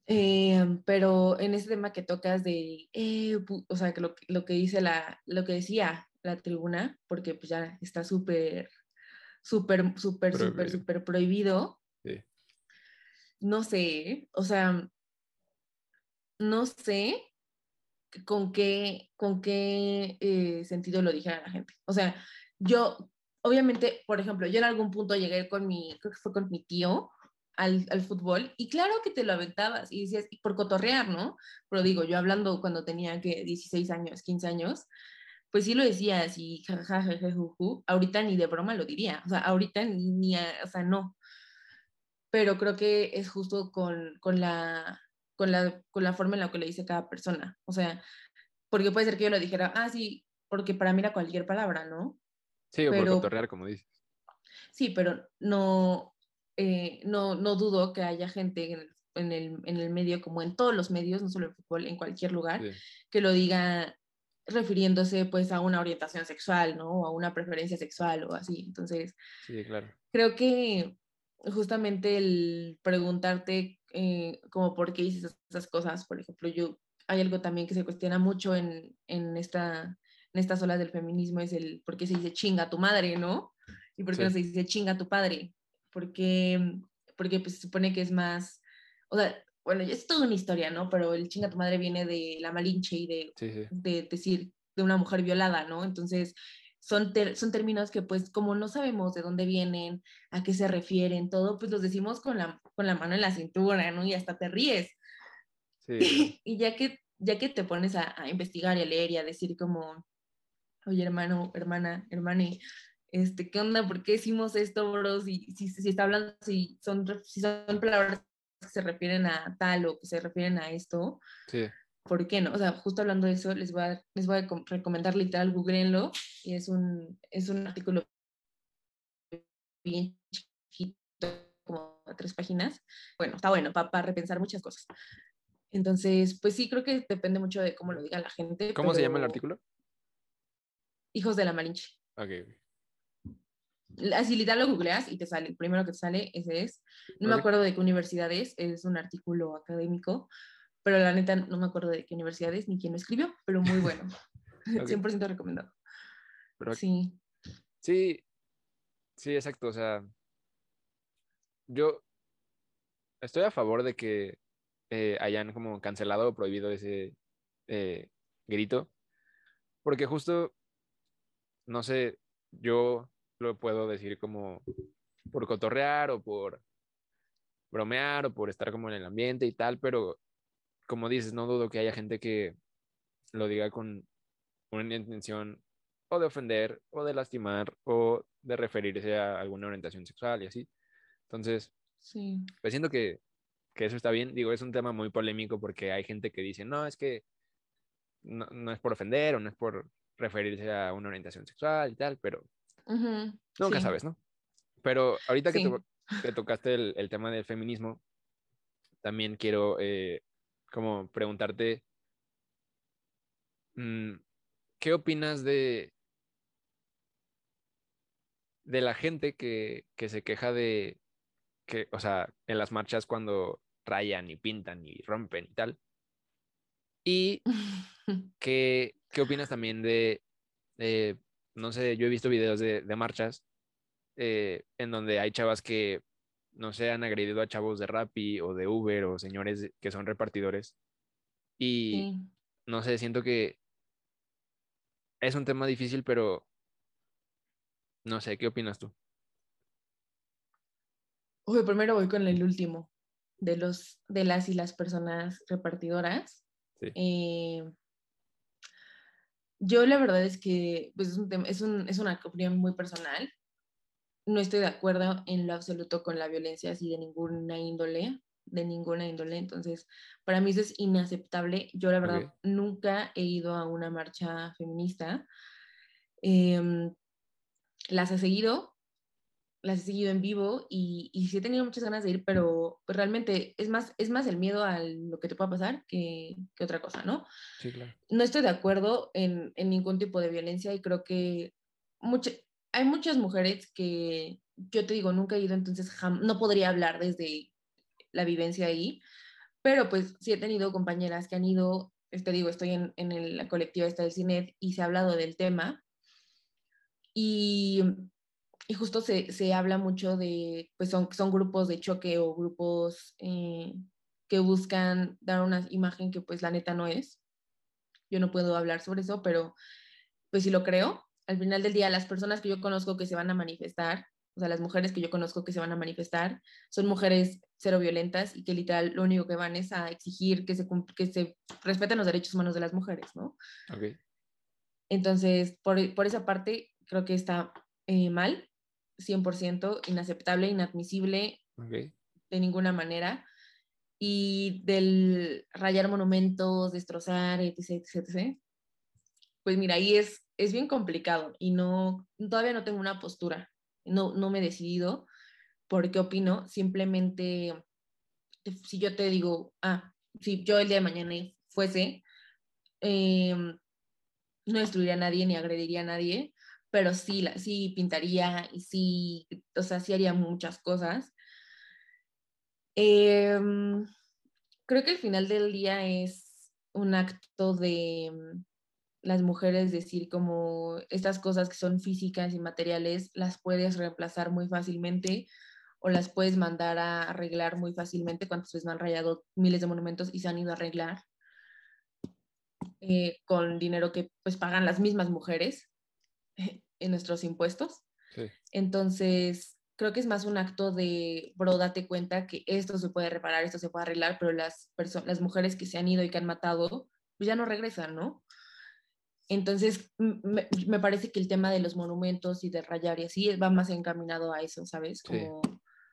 Pero en ese tema que tocas de, o sea, que lo que dice lo que decía la tribuna, porque pues ya está súper, súper, súper, súper, Prohibido. súper prohibido, Sí. no sé, o sea, no sé con qué sentido lo dijera la gente. O sea, yo, obviamente, por ejemplo, yo en algún punto llegué con creo que fue con mi tío al fútbol y claro que te lo aventabas y decías, y por cotorrear, ¿no? Pero digo, yo hablando cuando tenía que 16 años, 15 años, pues sí lo decías y jajaja, ahorita ni de broma lo diría, o sea, ahorita o sea, no, pero creo que es justo con la forma en la que le dice cada persona, o sea, porque puede ser que yo lo dijera, ah, sí, porque para mí era cualquier palabra, ¿no? Sí, o por Pero cotorrear, como dices. sí, pero no, no dudo que haya gente en el medio, como en todos los medios, no solo el fútbol, en cualquier lugar, Sí, que lo diga refiriéndose pues a una orientación sexual, ¿no? O a una preferencia sexual o así. Entonces, sí, claro. creo que justamente el preguntarte como por qué dices esas cosas, por ejemplo, hay algo también que se cuestiona mucho en estas olas del feminismo, es el por qué se dice chinga tu madre, ¿no? ¿Y por qué no Sí, se dice chinga tu padre? Porque, porque pues, se supone que es más, o sea, bueno, es toda una historia, ¿no? Pero el chinga tu madre viene de la Malinche y sí, sí. de decir de una mujer violada, ¿no? Entonces, son términos que pues como no sabemos de dónde vienen, a qué se refieren, todo, pues los decimos con la mano en la cintura, ¿no? Y hasta te ríes. Sí, claro. Y ya que te pones a investigar y a leer y a decir como, oye, hermano, hermana, hermane, ¿qué onda? ¿Por qué hicimos esto, bro? Si está hablando, si son palabras que se refieren a tal o que se refieren a esto, Sí, ¿por qué no? O sea, justo hablando de eso, les voy a recomendar literal, googleenlo, y es un artículo bien chiquito, como a 3 páginas. Bueno, está bueno para repensar muchas cosas. Entonces, pues sí, creo que depende mucho de cómo lo diga la gente, ¿cómo se llama el pero artículo? hijos de la Malinche. Ok, ok. Así literal lo googleas y te sale, el primero que te sale, ese es. No me Ok, acuerdo de qué universidad es un artículo académico, pero la neta no me acuerdo de qué universidad es ni quién lo escribió, pero muy bueno. ok. 100% recomendado. Pero Sí. sí, sí, exacto. O sea, yo estoy a favor de que hayan como cancelado o prohibido ese eh, grito, porque justo, no sé, yo lo puedo decir como por cotorrear o por bromear o por estar como en el ambiente y tal, pero como dices, no dudo que haya gente que lo diga con una intención o de ofender o de lastimar o de referirse a alguna orientación sexual y así. Entonces, Sí. pues siento que eso está bien. Digo, es un tema muy polémico porque hay gente que dice, no, es que no es por ofender o no es por referirse a una orientación sexual y tal, pero Ujú. nunca Sí, sabes, ¿no? Pero ahorita sí. que tocaste el tema del feminismo, también quiero como preguntarte, mm, ¿qué opinas de la gente que se queja de que, o sea, en las marchas cuando rayan y pintan y rompen y tal? ¿Y qué opinas también de, no sé, yo he visto videos de marchas en donde hay chavas que, no sé, han agredido a chavos de Rappi o de Uber o señores que son repartidores? Y Sí. no sé, siento que es un tema difícil, pero no sé, ¿qué opinas tú? Uy, primero voy con el último de las y las personas repartidoras. Sí, Eh, yo la verdad es que pues, es una opinión muy personal. No estoy de acuerdo en lo absoluto con la violencia así de ninguna índole. Entonces, para mí eso es inaceptable. Yo la verdad ok, nunca he ido a una marcha feminista. Eh, las he seguido, las he seguido en vivo y sí he tenido muchas ganas de ir, pero pues, realmente es más el miedo a lo que te pueda pasar que otra cosa, ¿no? sí, claro. No estoy de acuerdo en ningún tipo de violencia y creo que mucha- hay muchas mujeres que yo te digo, nunca he ido, entonces no podría hablar desde la vivencia ahí, Pero pues sí he tenido compañeras que han ido, te digo, estoy la colectiva esta del CINED y se ha hablado del tema y, y justo se habla mucho de, pues son grupos de choque o grupos que buscan dar una imagen que pues la neta no es. Yo no puedo hablar sobre eso, pero pues sí lo creo. Al final del día, las personas que yo conozco que se van a manifestar, o sea, las mujeres que yo conozco que se van a manifestar, son mujeres cero violentas y que literal lo único que van es a exigir que se respeten los derechos humanos de las mujeres, ¿no? Ok, Entonces, por esa parte, creo que está mal, 100% inaceptable, inadmisible ok. de ninguna manera. Y del rayar monumentos, destrozar, etc., etc., pues mira, ahí es bien complicado y no, todavía no tengo una postura, no me he decidido por qué opino, simplemente si yo te digo, si yo el día de mañana fuese, eh, no destruiría a nadie ni agrediría a nadie, pero sí, sí pintaría y sí, o sea, sí haría muchas cosas. Eh, Creo que al final del día es un acto de las mujeres decir como estas cosas que son físicas y materiales las puedes reemplazar muy fácilmente o las puedes mandar a arreglar muy fácilmente. ¿Cuántas veces me han rayado miles de monumentos y se han ido a arreglar con dinero que pues pagan las mismas mujeres en nuestros impuestos? Sí, Entonces, creo que es más un acto de, bro, date cuenta que esto se puede reparar, esto se puede arreglar, pero las mujeres que se han ido y que han matado, pues ya no regresan, ¿no? Entonces, me parece que el tema de los monumentos y de rayar y así va más encaminado a eso, ¿sabes? sí, Como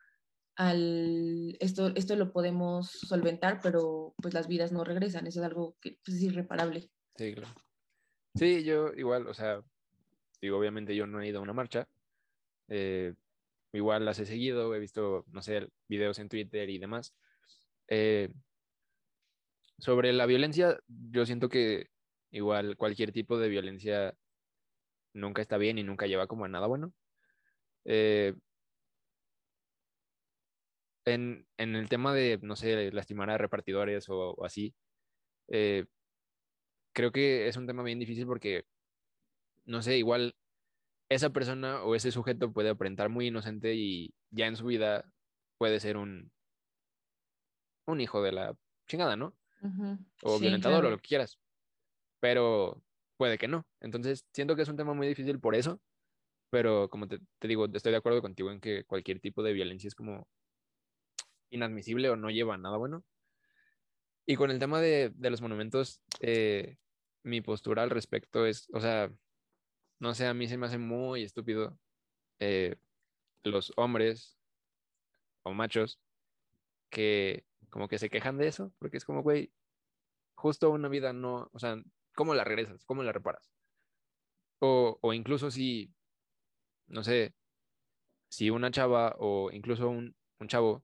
esto lo podemos solventar, pero pues las vidas no regresan, eso es algo que pues, es irreparable. sí, claro. Sí, yo igual, o sea, digo, obviamente yo no he ido a una marcha. eh, Igual las he seguido, he visto, no sé, videos en Twitter y demás. Eh, Sobre la violencia, yo siento que igual cualquier tipo de violencia nunca está bien y nunca lleva como a nada bueno. Eh, en el tema de, no sé, lastimar a repartidores o así, eh, creo que es un tema bien difícil porque, no sé, igual esa persona o ese sujeto puede aparentar muy inocente y ya en su vida puede ser un hijo de la chingada, ¿no? Ujú. O Sí, violentador o lo claro. que quieras, pero puede que no. Entonces, siento que es un tema muy difícil por eso, pero como te digo, estoy de acuerdo contigo en que cualquier tipo de violencia es como inadmisible o no lleva a nada bueno. Y con el tema de los monumentos, mi postura al respecto es, o sea, no sé, a mí se me hace muy estúpido eh, los hombres o machos que como que se quejan de eso, porque es como, güey, justo una vida no, o sea, ¿cómo la regresas? ¿Cómo la reparas? O incluso si, no sé, si una chava o incluso un chavo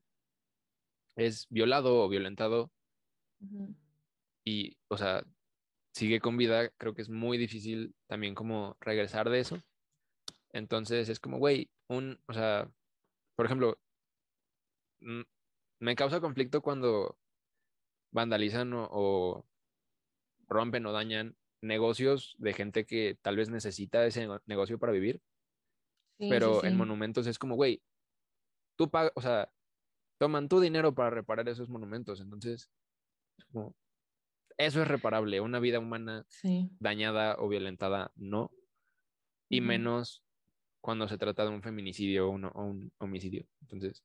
es violado o violentado Ujú. y, o sea, sigue con vida, creo que es muy difícil también como regresar de eso. Entonces es como, güey, o sea, por ejemplo, mm, me causa conflicto cuando vandalizan o rompen o dañan negocios de gente que tal vez necesita ese negocio para vivir, Sí, sí, pero en sí. monumentos es como, güey, tú pagas, o sea, toman tu dinero para reparar esos monumentos, entonces, como, eso es reparable, una vida humana Sí. dañada o violentada, no, y Ujú. menos cuando se trata de un feminicidio o un homicidio. Entonces,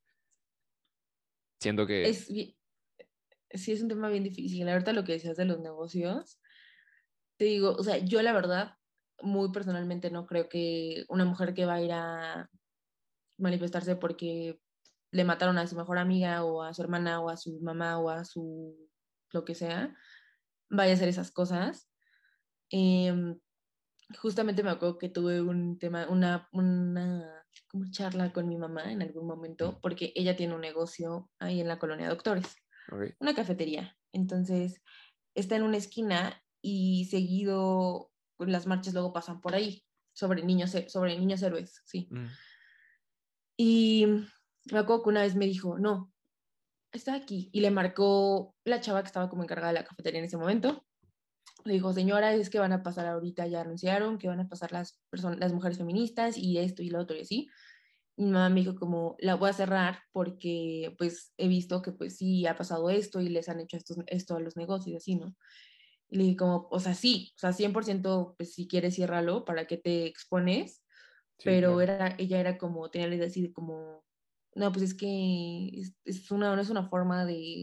siento que, Es, bi- sí, es un tema bien difícil. Ahorita lo que decías de los negocios, te digo, o sea, yo la verdad, muy personalmente no creo que una mujer que va a ir a manifestarse porque le mataron a su mejor amiga o a su hermana o a su mamá o a su lo que sea, vaya a hacer esas cosas. Em, Justamente me acuerdo que tuve un tema, una como charla con mi mamá en algún momento, porque ella tiene un negocio ahí en la colonia Doctores, ok, una cafetería. Entonces, está en una esquina y seguido pues, las marchas luego pasan por ahí, sobre niños héroes, sí. mm, Y me acuerdo que una vez me dijo, no, está aquí. Y le marcó la chava que estaba como encargada de la cafetería en ese momento. Le dijo, señora, es que van a pasar ahorita, ya anunciaron que van a pasar las mujeres feministas y esto y lo otro y así. Mi mamá me dijo como, la voy a cerrar porque pues he visto que pues sí ha pasado esto y les han hecho esto a los negocios y así, ¿no? Y le dije como, o sea, sí, o sea, 100% pues si quieres ciérralo, ¿para qué te expones? Sí, Pero claro. ella era como, tenía la idea así de como, no, pues es que no es una forma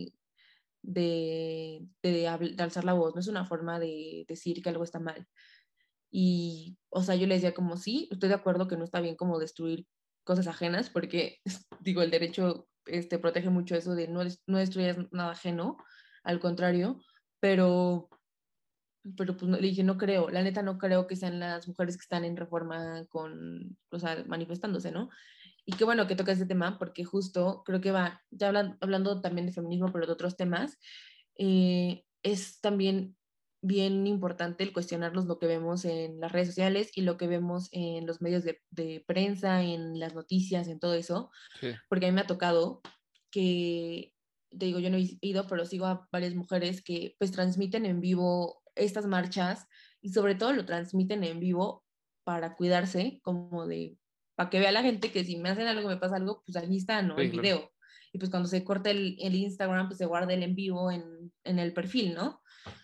de alzar la voz, no es una forma de decir que algo está mal. Y, o sea, yo le decía como, sí, estoy de acuerdo que no está bien como destruir cosas ajenas, porque, digo, el derecho protege mucho eso de no destruyas nada ajeno, al contrario, pero, pero pues le dije, no creo, la neta no creo que sean las mujeres que están en reforma o sea, manifestándose, ¿no? Y qué bueno que toca este tema, porque justo creo que va, ya hablando también de feminismo, pero de otros temas, es también bien importante el cuestionarnos lo que vemos en las redes sociales y lo que vemos en los medios de prensa, en las noticias, en todo eso, Sí, porque a mí me ha tocado que, te digo, yo no he ido, pero sigo a varias mujeres que pues transmiten en vivo estas marchas y sobre todo lo transmiten en vivo para cuidarse, como de, para que vea la gente que si me hacen algo, me pasa algo, pues ahí está, ¿no? El sí, claro. video. Y pues cuando se corta el Instagram, pues se guarda el en vivo en el perfil, ¿no?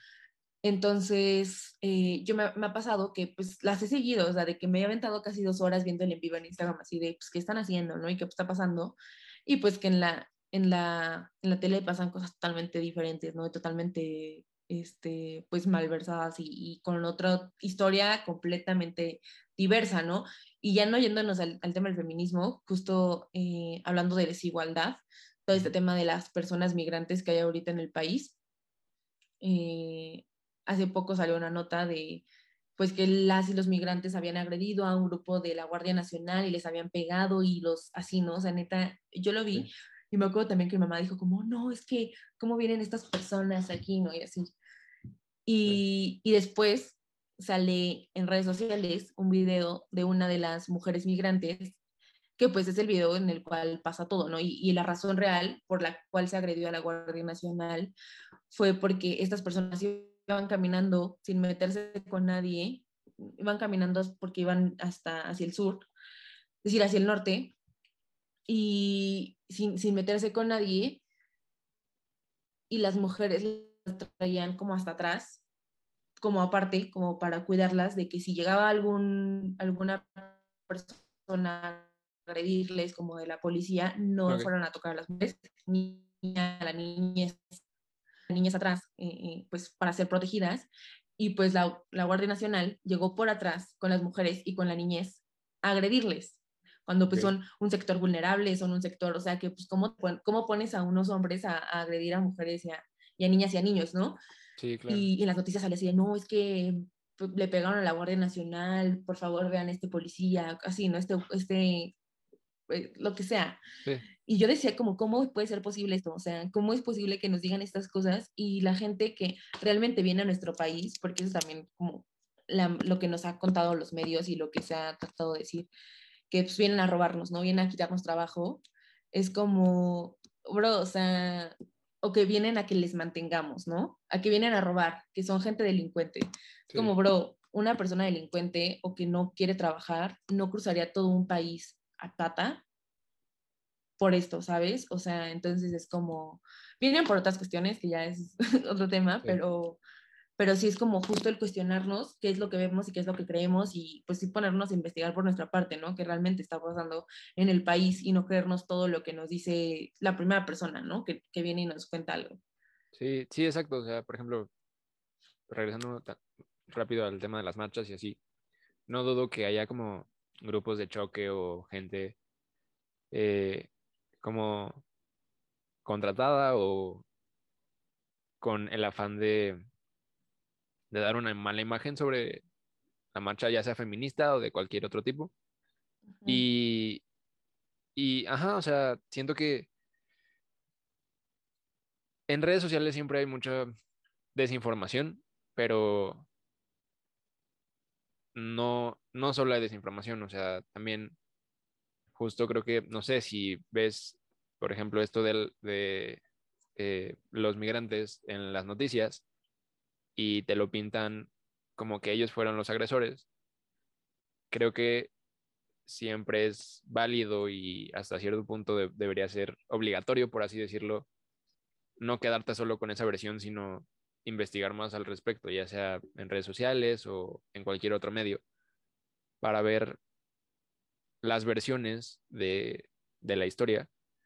Entonces, me ha pasado que pues las he seguido, o sea, de que me he aventado casi 2 horas viendo el en vivo en Instagram, así de, pues, ¿qué están haciendo, no? Y qué está pasando. Y pues que en la tele pasan cosas totalmente diferentes, ¿no? Totalmente, pues, malversadas y con otra historia completamente diversa, ¿no? Y ya no yéndonos al tema del feminismo, justo hablando de desigualdad, todo este Ujú. tema de las personas migrantes que hay ahorita en el país, eh, hace poco salió una nota de pues que las y los migrantes habían agredido a un grupo de la Guardia Nacional y les habían pegado y los así, ¿no? O sea, neta, yo lo Sí, vi y me acuerdo también que mi mamá dijo como, no, es que, ¿cómo vienen estas personas aquí, no? Y así. sí, Y después sale en redes sociales un video de una de las mujeres migrantes que pues es el video en el cual pasa todo, ¿no? Y la razón real por la cual se agredió a la Guardia Nacional fue porque estas personas iban caminando sin meterse con nadie, iban caminando porque iban hasta hacia el sur, es decir, hacia el norte, y sin meterse con nadie, y las mujeres las traían como hasta atrás, como aparte, como para cuidarlas de que si llegaba alguna persona a agredirles como de la policía, no ok, fueran a tocar a las mujeres, ni a la niñas atrás, pues para ser protegidas. Y pues la Guardia Nacional llegó por atrás con las mujeres y con la niñez a agredirles, cuando pues ok. son un sector vulnerable, son un sector, o sea, que pues cómo pones a unos hombres a agredir a mujeres y a niñas y a niños, ¿no? Sí, claro. Y en las noticias sale así de, no, es que pues, le pegaron a la Guardia Nacional, por favor vean este policía, así, ¿no? Lo que sea. Sí, Y yo decía como, ¿cómo puede ser posible esto? O sea, ¿cómo es posible que nos digan estas cosas y la gente que realmente viene a nuestro país, porque eso es también como lo que nos ha contado los medios y lo que se ha tratado de decir, que pues vienen a robarnos, ¿no? Vienen a quitarnos trabajo, es como, bro, o sea, o que vienen a que les mantengamos, ¿no? A que vienen a robar, que son gente delincuente. Es sí, como, bro, una persona delincuente o que no quiere trabajar no cruzaría todo un país a pata por esto, ¿sabes? O sea, entonces es como, vienen por otras cuestiones que ya es otro tema, sí. pero sí es como justo el cuestionarnos qué es lo que vemos y qué es lo que creemos y pues sí ponernos a investigar por nuestra parte, ¿no? Que realmente está pasando en el país y no creernos todo lo que nos dice la primera persona, ¿no? Que viene y nos cuenta algo. Sí, sí, exacto. O sea, por ejemplo, regresando rápido al tema de las marchas y así, no dudo que haya como grupos de choque o gente eh, como contratada o con el afán de dar una mala imagen sobre la marcha, ya sea feminista o de cualquier otro tipo. Ujú. Y, ajá, o sea, siento que en redes sociales siempre hay mucha desinformación, pero no solo hay desinformación, o sea, también justo creo que, no sé, si ves, por ejemplo, esto los migrantes en las noticias y te lo pintan como que ellos fueron los agresores, creo que siempre es válido y hasta cierto punto debería ser obligatorio, por así decirlo, no quedarte solo con esa versión, sino investigar más al respecto, ya sea en redes sociales o en cualquier otro medio, para ver las versiones de la historia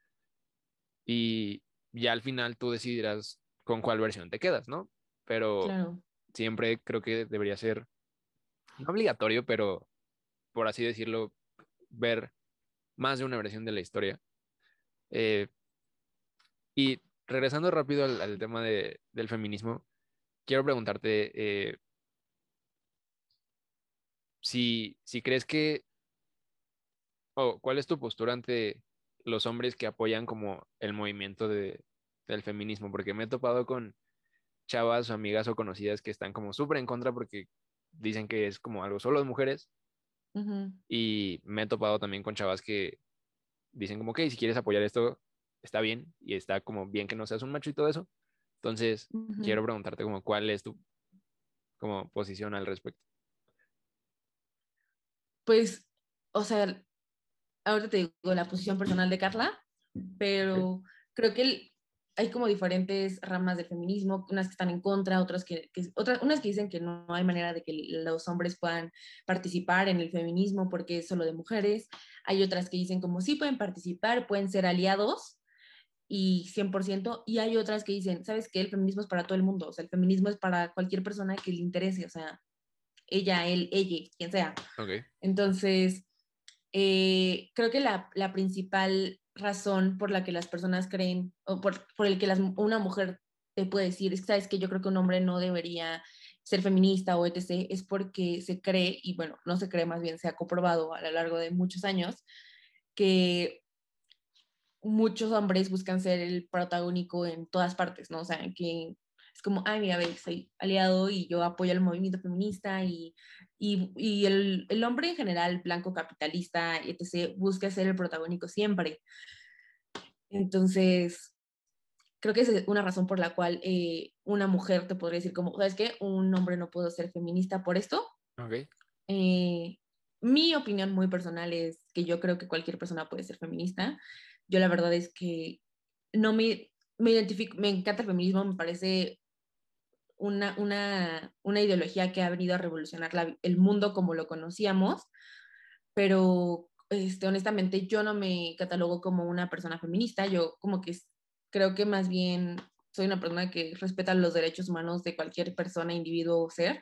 y ya al final tú decidirás con cuál versión te quedas, ¿no? Pero Claro. siempre creo que debería ser, no obligatorio, pero por así decirlo, ver más de una versión de la historia. Eh, y regresando rápido al tema del feminismo, quiero preguntarte si crees que, o cuál es tu postura ante los hombres que apoyan como el movimiento del feminismo, porque me he topado con chavas o amigas o conocidas que están como súper en contra porque dicen que es como algo solo de mujeres, Ujú, y me he topado también con chavas que dicen como que si quieres apoyar esto, está bien y está como bien que no seas un macho y todo eso. Entonces, ujú. quiero preguntarte como cuál es tu como posición al respecto. Pues, o sea, ahorita te digo la posición personal de Carla, Ok. pero creo que hay como diferentes ramas del feminismo, unas que están en contra, otras, unas que dicen que no hay manera de que los hombres puedan participar en el feminismo porque es solo de mujeres. Hay otras que dicen como sí pueden participar, pueden ser aliados y 100%, y hay otras que dicen, ¿sabes qué? El feminismo es para todo el mundo, o sea, el feminismo es para cualquier persona que le interese, o sea, ella, él, ella, quien sea. Ok. Entonces, creo que la principal razón por la que las personas creen, o por el que una mujer te puede decir, es que sabes que yo creo que un hombre no debería ser feminista o etc., es porque se cree, y bueno, no se cree, más bien se ha comprobado a lo largo de muchos años, que muchos hombres buscan ser el protagónico en todas partes, ¿no? O sea, que es como, ay, mira, ve, soy aliado y yo apoyo el movimiento feminista y el hombre en general, blanco, capitalista, etc., busca ser el protagónico siempre. Entonces, creo que esa es una razón por la cual una mujer te podría decir como, ¿sabes qué? Un hombre no puede ser feminista por esto. Ok. Eh, Mi opinión muy personal es que yo creo que cualquier persona puede ser feminista. Yo la verdad es que no me identifico, me encanta el feminismo, me parece una ideología que ha venido a revolucionar el mundo como lo conocíamos, pero honestamente yo no me catalogo como una persona feminista, yo como que creo que más bien soy una persona que respeta los derechos humanos de cualquier persona, individuo o ser,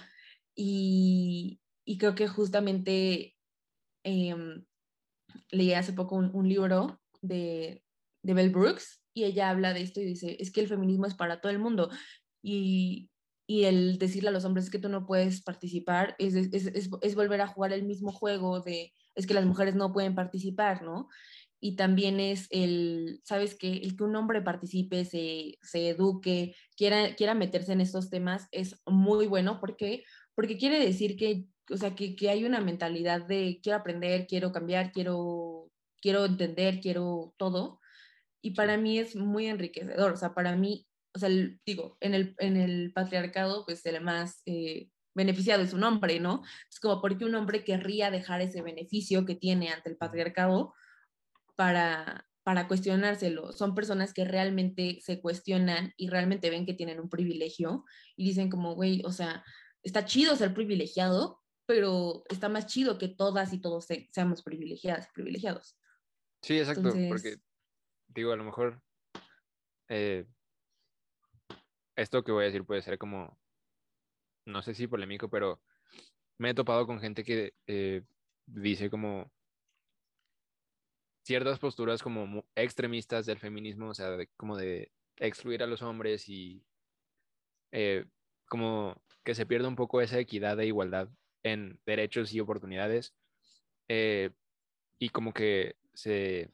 y creo que justamente eh, leí hace poco un libro de Bell Brooks y ella habla de esto y dice, es que el feminismo es para todo el mundo y, y el decirle a los hombres que tú no puedes participar es volver a jugar el mismo juego de, es que las mujeres no pueden participar, ¿no? Y también es ¿sabes qué? El que un hombre participe, se eduque, quiera meterse en estos temas es muy bueno porque quiere decir que, o sea, que hay una mentalidad de quiero aprender, quiero cambiar, quiero entender, quiero todo. Y Sí. para mí es muy enriquecedor. O sea, para mí, o sea, digo, en el patriarcado, pues el más beneficiado es un hombre, ¿no? Es como porque un hombre querría dejar ese beneficio que tiene ante el Ujú. patriarcado para cuestionárselo. Son personas que realmente se cuestionan y realmente ven que tienen un privilegio y dicen como, güey, o sea, está chido ser privilegiado, pero está más chido que todas y todos seamos privilegiadas y privilegiados. Sí, exacto, porque Entonces, digo, a lo mejor eh, esto que voy a decir puede ser como, no sé si polémico, pero me he topado con gente que dice como ciertas posturas como extremistas del feminismo, o sea, como de excluir a los hombres y eh, como que se pierde un poco esa equidad e igualdad en derechos y oportunidades, eh, y como que se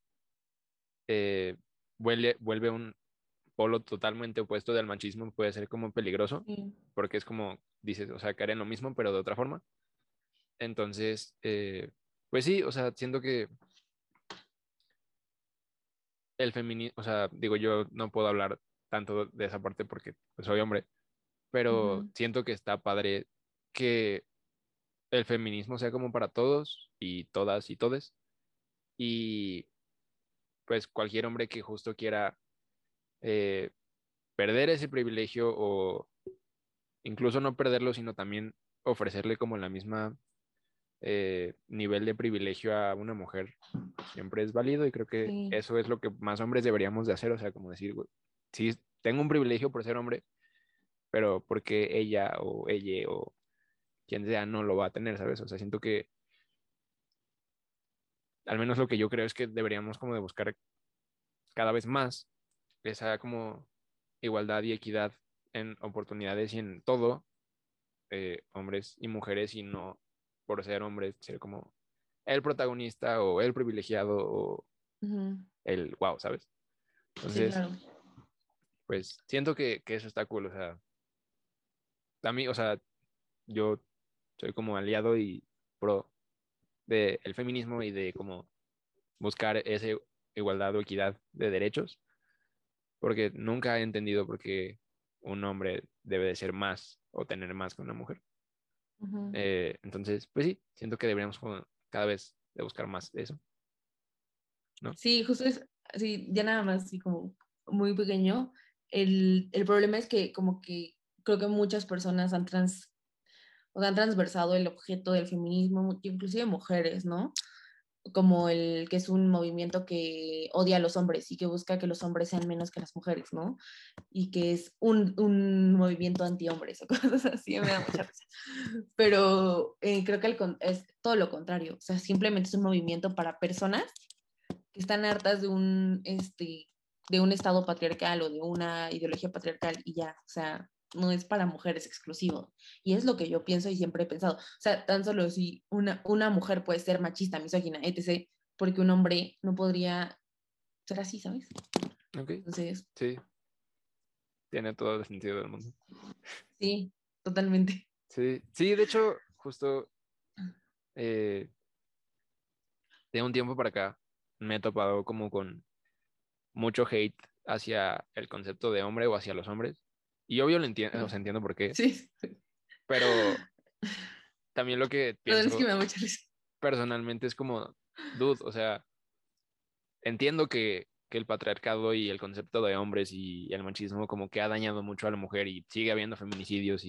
vuelve un polo totalmente opuesto del machismo, puede ser como peligroso, sí. porque es como dices, o sea, caer en lo mismo, pero de otra forma. Entonces, pues sí, o sea, siento que el feminismo, o sea, digo, yo no puedo hablar tanto de esa parte porque pues, soy hombre, pero Ujú. siento que está padre que el feminismo sea como para todos y todas y todes, y pues cualquier hombre que justo quiera eh, perder ese privilegio o incluso no perderlo, sino también ofrecerle como la misma nivel de privilegio a una mujer, siempre es válido y creo que Sí, eso es lo que más hombres deberíamos de hacer, o sea, como decir, güey, sí, tengo un privilegio por ser hombre, pero porque ella o ella o quien sea no lo va a tener, ¿sabes? O sea, siento que al menos lo que yo creo es que deberíamos como de buscar cada vez más esa como igualdad y equidad en oportunidades y en todo, hombres y mujeres, y no por ser hombres, ser como el protagonista o el privilegiado o ujú, el wow, ¿sabes? sí, Entonces, claro. pues siento que eso está cool, o sea, a mí, o sea, yo soy como aliado y pro del feminismo y de como buscar esa igualdad o equidad de derechos, porque nunca he entendido por qué un hombre debe de ser más o tener más que una mujer. Ujú. Entonces, pues sí, siento que deberíamos como cada vez de buscar más de eso, ¿no? Sí, justo es, sí, ya nada más, así como muy pequeño. El problema es que como que creo que muchas personas o sea, han transversado el objeto del feminismo, inclusive mujeres, ¿no? Como el que es un movimiento que odia a los hombres y que busca que los hombres sean menos que las mujeres, ¿no? Y que es un movimiento anti-hombres o cosas así, me da mucha risa. Pero creo que es todo lo contrario, o sea, simplemente es un movimiento para personas que están hartas de un estado patriarcal o de una ideología patriarcal y ya, o sea, no es para mujeres exclusivo. Y es lo que yo pienso y siempre he pensado. O sea, tan solo si una mujer puede ser machista, misógina, etc., porque un hombre no podría ser así, ¿sabes? Ok, Entonces, sí, tiene todo el sentido del mundo. sí, totalmente. Sí, sí, de hecho, justo eh, de un tiempo para acá me he topado como con mucho hate hacia el concepto de hombre o hacia los hombres. Y obvio lo entiendo, o sea, entiendo por qué, Sí, pero también lo que perdón, es que pienso me da mucha risa. personalmente es como, dude, o sea, entiendo que el patriarcado y el concepto de hombres y el machismo como que ha dañado mucho a la mujer y sigue habiendo feminicidios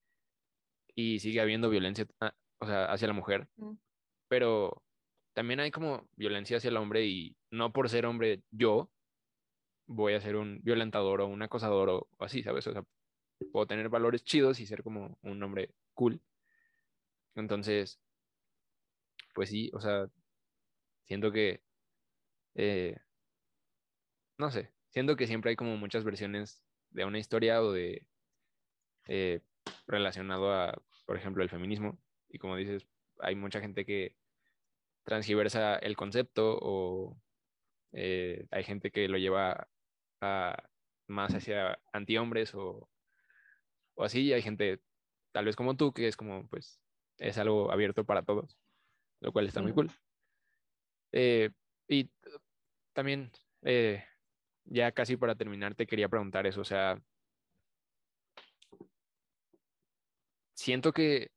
y sigue habiendo violencia, o sea, hacia la mujer, pero también hay como violencia hacia el hombre y no por ser hombre yo voy a ser un violentador o un acosador o así, ¿sabes? O sea, puedo tener valores chidos y ser como un hombre cool. Entonces, pues sí, o sea, siento que, eh, no sé, siento que siempre hay como muchas versiones de una historia o de eh, relacionado a, por ejemplo, el feminismo. Y como dices, hay mucha gente que transgiversa el concepto o hay gente que lo lleva a, más hacia antihombres o así, y hay gente tal vez como tú que es como, pues, es algo abierto para todos, lo cual está muy Sí. cool. Eh, y también, eh, ya casi para terminar, te quería preguntar eso, o sea, siento que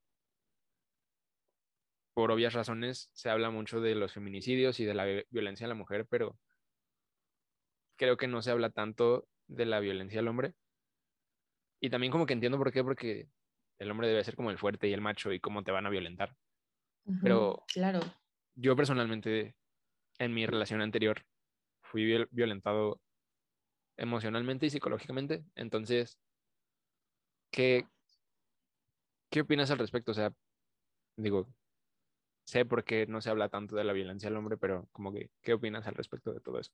por obvias razones se habla mucho de los feminicidios y de la violencia a la mujer, pero creo que no se habla tanto de la violencia al hombre. Y también como que entiendo por qué, porque el hombre debe ser como el fuerte y el macho y cómo te van a violentar. Ujú, Pero claro. yo personalmente, en mi relación anterior, fui violentado emocionalmente y psicológicamente. Entonces, ¿qué, qué opinas al respecto? O sea, digo, sé por qué no se habla tanto de la violencia al hombre, pero como que, ¿qué opinas al respecto de todo eso?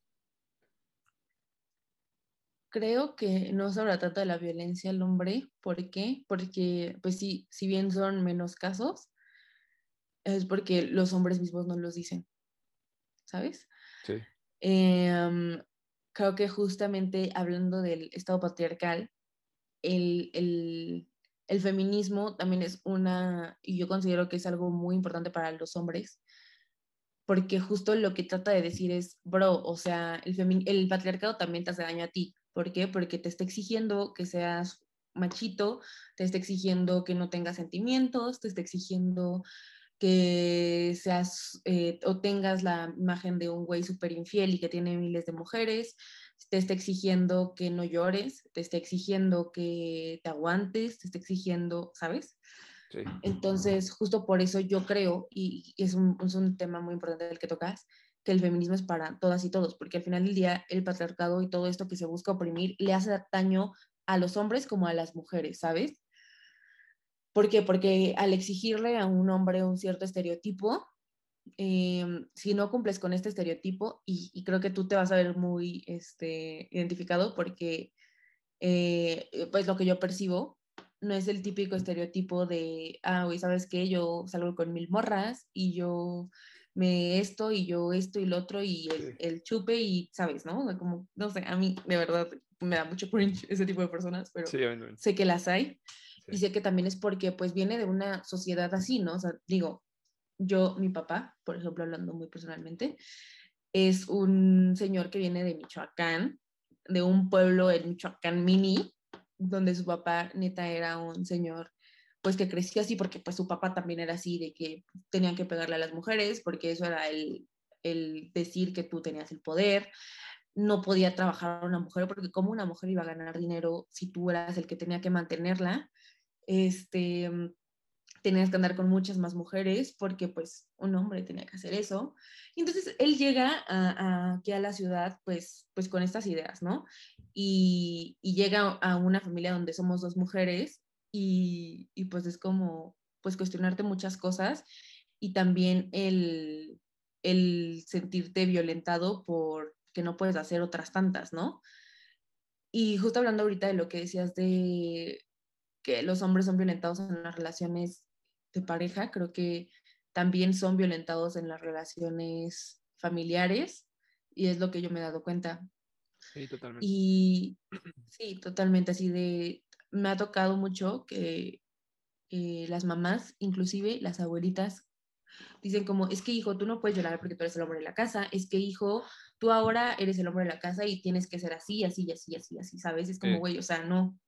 Creo que no se habla tanto de la violencia al hombre. ¿Por qué? Porque, pues sí, si bien son menos casos, es porque los hombres mismos no los dicen, ¿sabes? Sí, Em, Creo que justamente hablando del estado patriarcal, el, el, el feminismo también es y yo considero que es algo muy importante para los hombres, porque justo lo que trata de decir es, bro, o sea, el patriarcado también te hace daño a ti. ¿Por qué? Porque te está exigiendo que seas machito, te está exigiendo que no tengas sentimientos, te está exigiendo que seas o tengas la imagen de un güey súper infiel y que tiene miles de mujeres, te está exigiendo que no llores, te está exigiendo que te aguantes, te está exigiendo, ¿sabes? Sí, Entonces, justo por eso yo creo, y es un tema muy importante del que tocas, que el feminismo es para todas y todos, porque al final del día el patriarcado y todo esto que se busca oprimir le hace daño a los hombres como a las mujeres, ¿sabes? ¿Por qué? Porque al exigirle a un hombre un cierto estereotipo, si no cumples con este estereotipo, y creo que tú te vas a ver muy identificado porque pues lo que yo percibo no es el típico estereotipo de, güey, ¿sabes qué? Yo salgo con 1000 morras y yo me esto y yo esto y lo otro y sí, el chupe y, ¿sabes? ¿No? O sea, como, no sé, a mí de verdad me da mucho cringe ese tipo de personas, pero sí, a mí también. sé que las hay Sí, y sé que también es porque pues viene de una sociedad así, ¿no? O sea, digo, yo, mi papá, por ejemplo, hablando muy personalmente, es un señor que viene de Michoacán, de un pueblo en Michoacán mini, donde su papá neta era un señor pues que creció así porque pues su papá también era así de que tenían que pegarle a las mujeres porque eso era el decir que tú tenías el poder, no podía trabajar una mujer porque como una mujer iba a ganar dinero si tú eras el que tenía que mantenerla, este, tenías que andar con muchas más mujeres porque pues un hombre tenía que hacer eso. Y entonces él llega aquí a la ciudad pues con estas ideas, ¿no? Y llega a una familia donde somos dos mujeres y pues es como pues cuestionarte muchas cosas y también el sentirte violentado por que no puedes hacer otras tantas, ¿no? Y justo hablando ahorita de lo que decías de que los hombres son violentados en las relaciones de pareja, creo que también son violentados en las relaciones familiares y es lo que yo me he dado cuenta. sí, totalmente. Y sí, totalmente así de, me ha tocado mucho que las mamás, inclusive las abuelitas, dicen como, es que hijo, tú no puedes llorar porque tú eres el hombre de la casa, es que hijo, tú ahora eres el hombre de la casa y tienes que ser así, así, así, así, así, ¿sabes? Es como, Sí. güey, o sea, no,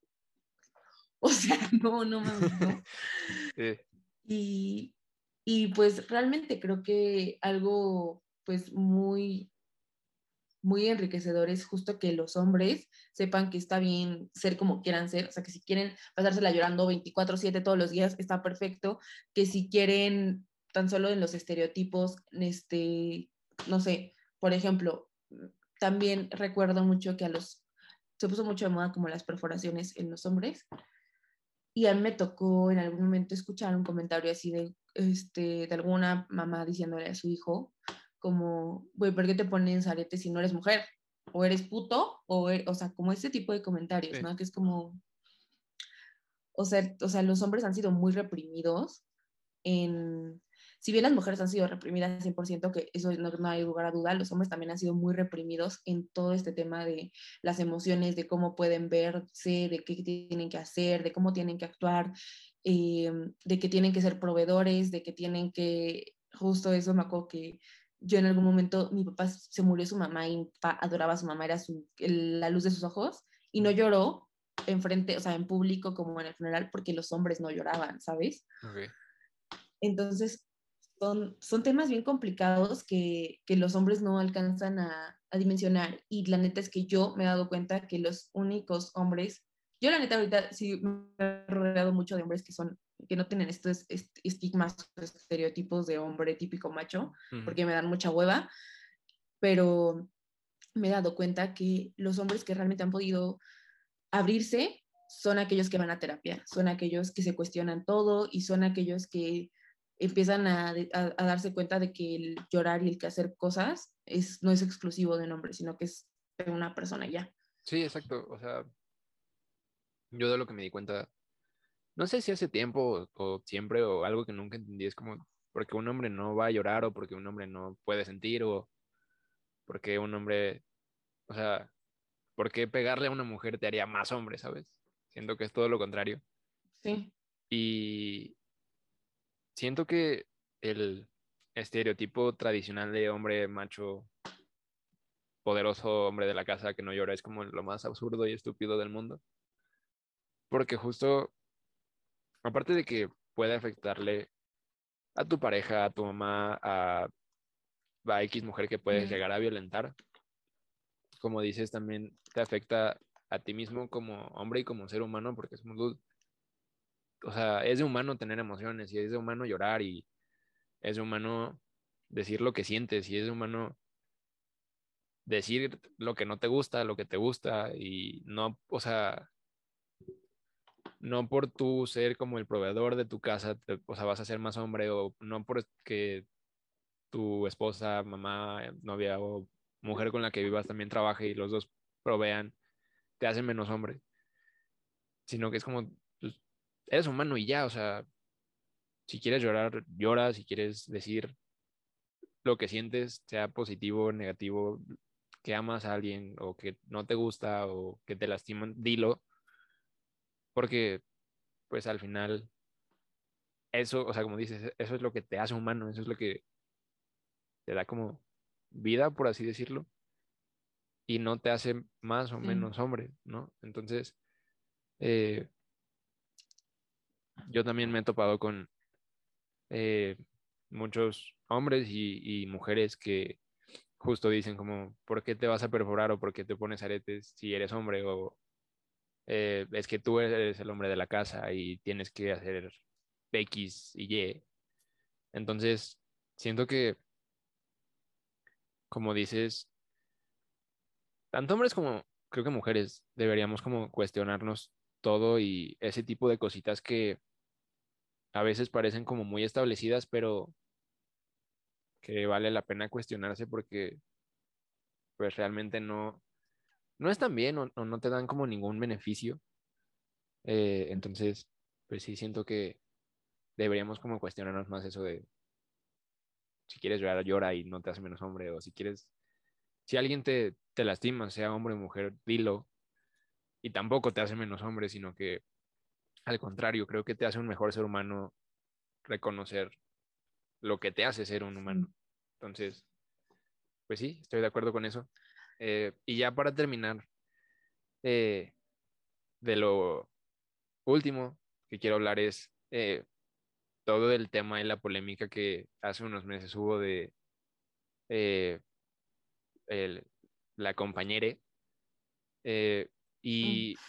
o sea, no, no mames, no. Sí, Y, y pues realmente creo que algo pues muy, muy enriquecedor es justo que los hombres sepan que está bien ser como quieran ser, o sea, que si quieren pasársela llorando 24/7 todos los días, está perfecto, que si quieren tan solo en los estereotipos, no sé, por ejemplo, también recuerdo mucho que se puso mucho de moda como las perforaciones en los hombres, y a mí me tocó en algún momento escuchar un comentario así de alguna mamá diciéndole a su hijo, como, güey, ¿por qué te pones aretes si no eres mujer? O eres puto, o sea, como este tipo de comentarios, sí, ¿no? Que es como, o sea, los hombres han sido muy reprimidos en, si bien las mujeres han sido reprimidas 100%, que eso no hay lugar a duda, los hombres también han sido muy reprimidos en todo este tema de las emociones, de cómo pueden verse, de qué tienen que hacer, de cómo tienen que actuar, de que tienen que ser proveedores, de que tienen que, justo eso me acuerdo que yo en algún momento, mi papá se murió su mamá y mi papá adoraba a su mamá, era la luz de sus ojos, y no mm, lloró enfrente, o sea, en público como en el funeral, porque los hombres no lloraban, ¿sabes? ok. Entonces, son temas bien complicados que los hombres no alcanzan a dimensionar. Y la neta es que yo me he dado cuenta que los únicos hombres, yo la neta ahorita sí me he rodeado mucho de hombres que no tienen estos estigmas, estereotipos de hombre típico macho, Ujú. porque me dan mucha hueva, pero me he dado cuenta que los hombres que realmente han podido abrirse son aquellos que van a terapia, son aquellos que se cuestionan todo y son aquellos que empiezan a darse cuenta de que el llorar y el que hacer cosas no es exclusivo de un hombre, sino que es de una persona ya. Sí, exacto. O sea, yo de lo que me di cuenta, no sé si hace tiempo o siempre o algo que nunca entendí, es como porque un hombre no va a llorar o porque un hombre no puede sentir o porque un hombre, o sea, ¿por qué pegarle a una mujer te haría más hombre, ¿sabes? Siento que es todo lo contrario. Sí, Y siento que el, estereotipo tradicional de hombre macho, poderoso hombre de la casa que no llora es como lo más absurdo y estúpido del mundo. Porque justo, aparte de que puede afectarle a tu pareja, a tu mamá, a X mujer que puedes Mm, llegar a violentar, como dices, también te afecta a ti mismo como hombre y como ser humano, porque es muy, o sea, es de humano tener emociones y es de humano llorar y es de humano decir lo que sientes y es de humano decir lo que no te gusta, lo que te gusta y no, o sea, no por tú ser como el proveedor de tu casa, o sea, vas a ser más hombre o no porque tu esposa, mamá, novia o mujer con la que vivas también trabaje y los dos provean, te hacen menos hombre, sino que es como, pues, eres humano y ya, o sea, si quieres llorar, llora, si quieres decir lo que sientes, sea positivo o negativo, que amas a alguien o que no te gusta o que te lastiman, dilo, porque pues al final eso, o sea, como dices, eso es lo que te hace humano, eso es lo que te da como vida, por así decirlo, y no te hace más o sí, menos hombre, ¿no? Entonces, eh, yo también me he topado con eh, muchos hombres y mujeres que justo dicen como, ¿por qué te vas a perforar o por qué te pones aretes si eres hombre? O es que tú eres el hombre de la casa y tienes que hacer X y Y. Entonces, siento que, como dices, tanto hombres como creo que mujeres deberíamos como cuestionarnos todo y ese tipo de cositas que a veces parecen como muy establecidas, pero que vale la pena cuestionarse porque pues realmente no están bien o no te dan como ningún beneficio. Entonces, pues sí siento que deberíamos como cuestionarnos más eso de si quieres llorar, llora y no te hace menos hombre, o si quieres, si alguien te lastima, sea hombre o mujer, dilo y tampoco te hace menos hombre, sino que al contrario, creo que te hace un mejor ser humano reconocer lo que te hace ser un humano. sí. Entonces, pues sí, estoy de acuerdo con eso. Y ya para terminar, eh, de lo último que quiero hablar es todo el tema y la polémica que hace unos meses hubo de eh, el- la compañere. eh, Mm, y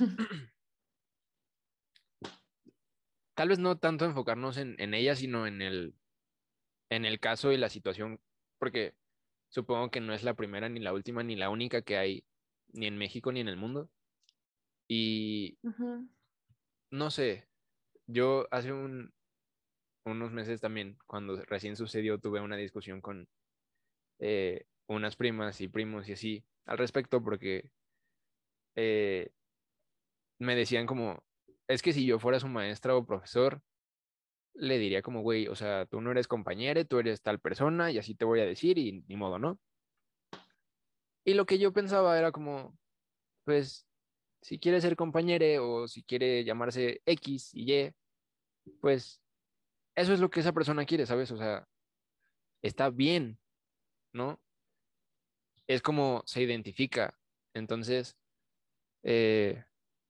tal vez no tanto enfocarnos en ella, sino en el caso y la situación, porque supongo que no es la primera, ni la última, ni la única que hay, ni en México, ni en el mundo. Y ujú, no sé, yo hace unos meses también, cuando recién sucedió, tuve una discusión con unas primas y primos y así al respecto, porque eh, me decían como, es que si yo fuera su maestra o profesor, le diría como, güey, o sea, tú no eres compañero, tú eres tal persona y así te voy a decir y ni modo, ¿no? Y lo que yo pensaba era como, pues, si quiere ser compañero o si quiere llamarse X y Y, pues eso es lo que esa persona quiere, ¿sabes? O sea, está bien, ¿no? Es como se identifica. Entonces, eh,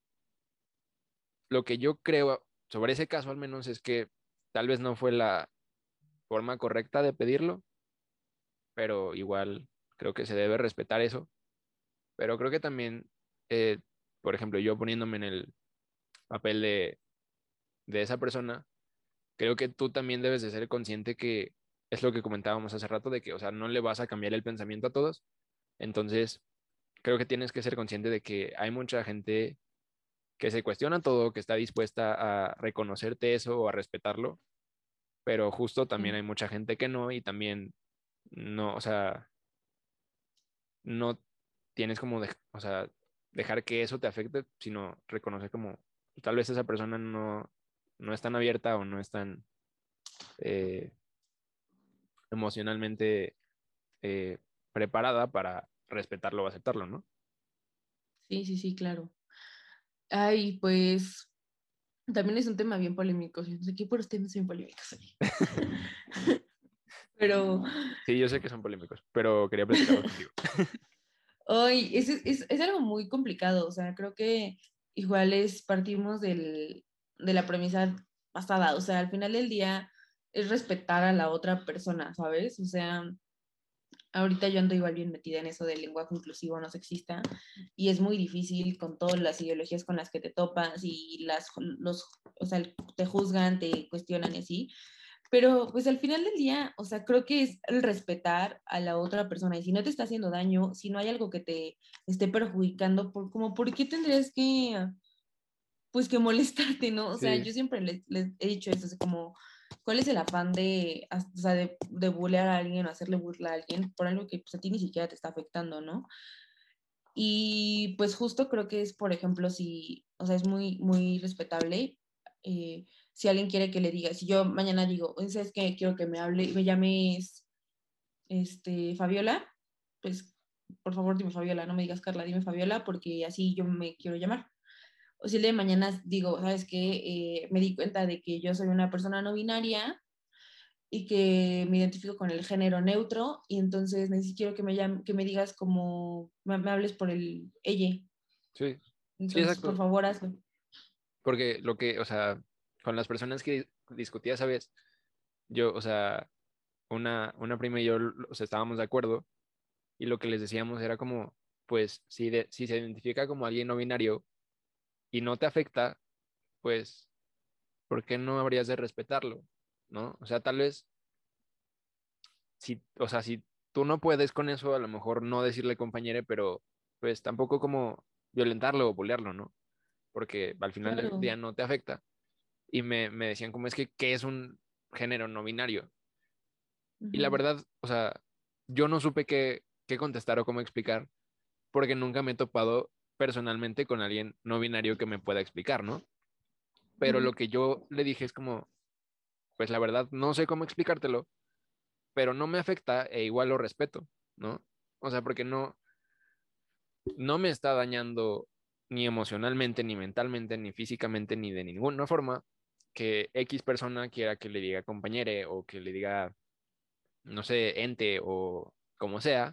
lo que yo creo sobre ese caso al menos es que tal vez no fue la forma correcta de pedirlo, pero igual creo que se debe respetar eso. Pero creo que también, eh, por ejemplo, yo poniéndome en el papel de esa persona, creo que tú también debes de ser consciente que es lo que comentábamos hace rato, de que, o sea, no le vas a cambiar el pensamiento a todos. Entonces, creo que tienes que ser consciente de que hay mucha gente que se cuestiona todo, que está dispuesta a reconocerte eso o a respetarlo, pero justo también sí, hay mucha gente que no y también no, o sea, no tienes como, o sea, dejar que eso te afecte, sino reconocer como tal vez esa persona no es tan abierta o no es tan eh, emocionalmente eh, preparada para respetarlo o aceptarlo, ¿no? sí, sí, sí, claro. Ay, pues también es un tema bien polémico. Siento que por los temas bien polémicos. Pero Sí, yo sé que son polémicos, pero quería platicarlos contigo. hoy es algo muy complicado, o sea, creo que igual partimos de la premisa pasada, o sea, al final del día es respetar a la otra persona, ¿sabes? O sea, ahorita yo ando igual bien metida en eso del lenguaje inclusivo no sexista y es muy difícil con todas las ideologías con las que te topas y o sea, te juzgan, te cuestionan y así, pero pues al final del día, o sea, creo que es el respetar a la otra persona y si no te está haciendo daño, si no hay algo que te esté perjudicando, como, ¿por qué tendrías pues que molestarte, ¿no? O sea, Sí, yo siempre les he dicho eso, es como, ¿cuál es el afán o sea, de bullear a alguien o hacerle burla a alguien por algo que pues a ti ni siquiera te está afectando, ¿no? Y pues justo creo que es, por ejemplo, si, o sea, es muy, muy respetable. Si alguien quiere que le diga, si yo mañana digo, "Oye, ¿sabes qué? Quiero que me hable, me llames Fabiola, pues por favor dime Fabiola, no me digas Carla, dime Fabiola, porque así yo me quiero llamar. O si el día de mañana digo, ¿sabes qué? Me di cuenta de que yo soy una persona no binaria y que me identifico con el género neutro y entonces necesito quiero que me digas como, me hables por el ella. sí, sí, Entonces, por exacto. favor, hazlo. Porque lo que, o sea, con las personas que discutía, ¿sabes? Yo, o sea, una prima y yo, o sea, estábamos de acuerdo y lo que les decíamos era como, pues, si se identifica como alguien no binario y no te afecta, pues, ¿por qué no habrías de respetarlo? ¿No? O sea, tal vez, si, o sea, si tú no puedes con eso, a lo mejor no decirle compañere, pero pues tampoco como violentarlo o bullearlo, ¿no? Porque al final del Claro. día no te afecta. Y me decían como es que, ¿qué es un género no binario? Y la Ujú, verdad, o sea, yo no supe qué contestar o cómo explicar, porque nunca me he topado personalmente con alguien no binario que me pueda explicar, ¿no? Pero lo ujú. que yo le dije es como, pues la verdad, no sé cómo explicártelo, pero no me afecta e igual lo respeto, ¿no? O sea, porque no me está dañando ni emocionalmente, ni mentalmente, ni físicamente, ni de ninguna forma que X persona quiera que le diga compañere o que le diga, no sé, ente o como sea.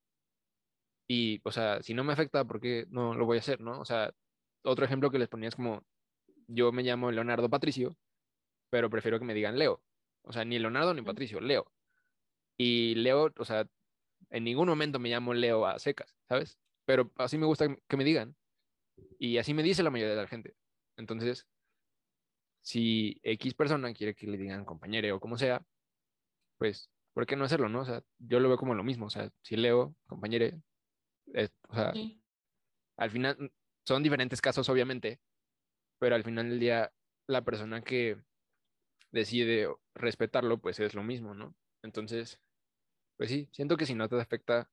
Y, o sea, si no me afecta, ¿por qué no lo voy a hacer, no? O sea, otro ejemplo que les ponía es como, yo me llamo Leonardo Patricio, pero prefiero que me digan Leo. O sea, ni Leonardo ni Patricio, Leo. Y Leo, o sea, en ningún momento me llamo Leo a secas, ¿sabes? Pero así me gusta que me digan. Y así me dice la mayoría de la gente. Entonces, si X persona quiere que le digan compañero o como sea, pues, ¿por qué no hacerlo, no? O sea, yo lo veo como lo mismo. O sea, si Leo, compañero, o sea, Sí. al final son diferentes casos, obviamente, pero al final del día, la persona que decide respetarlo, pues es lo mismo, ¿no? Entonces, pues sí, siento que si no te afecta,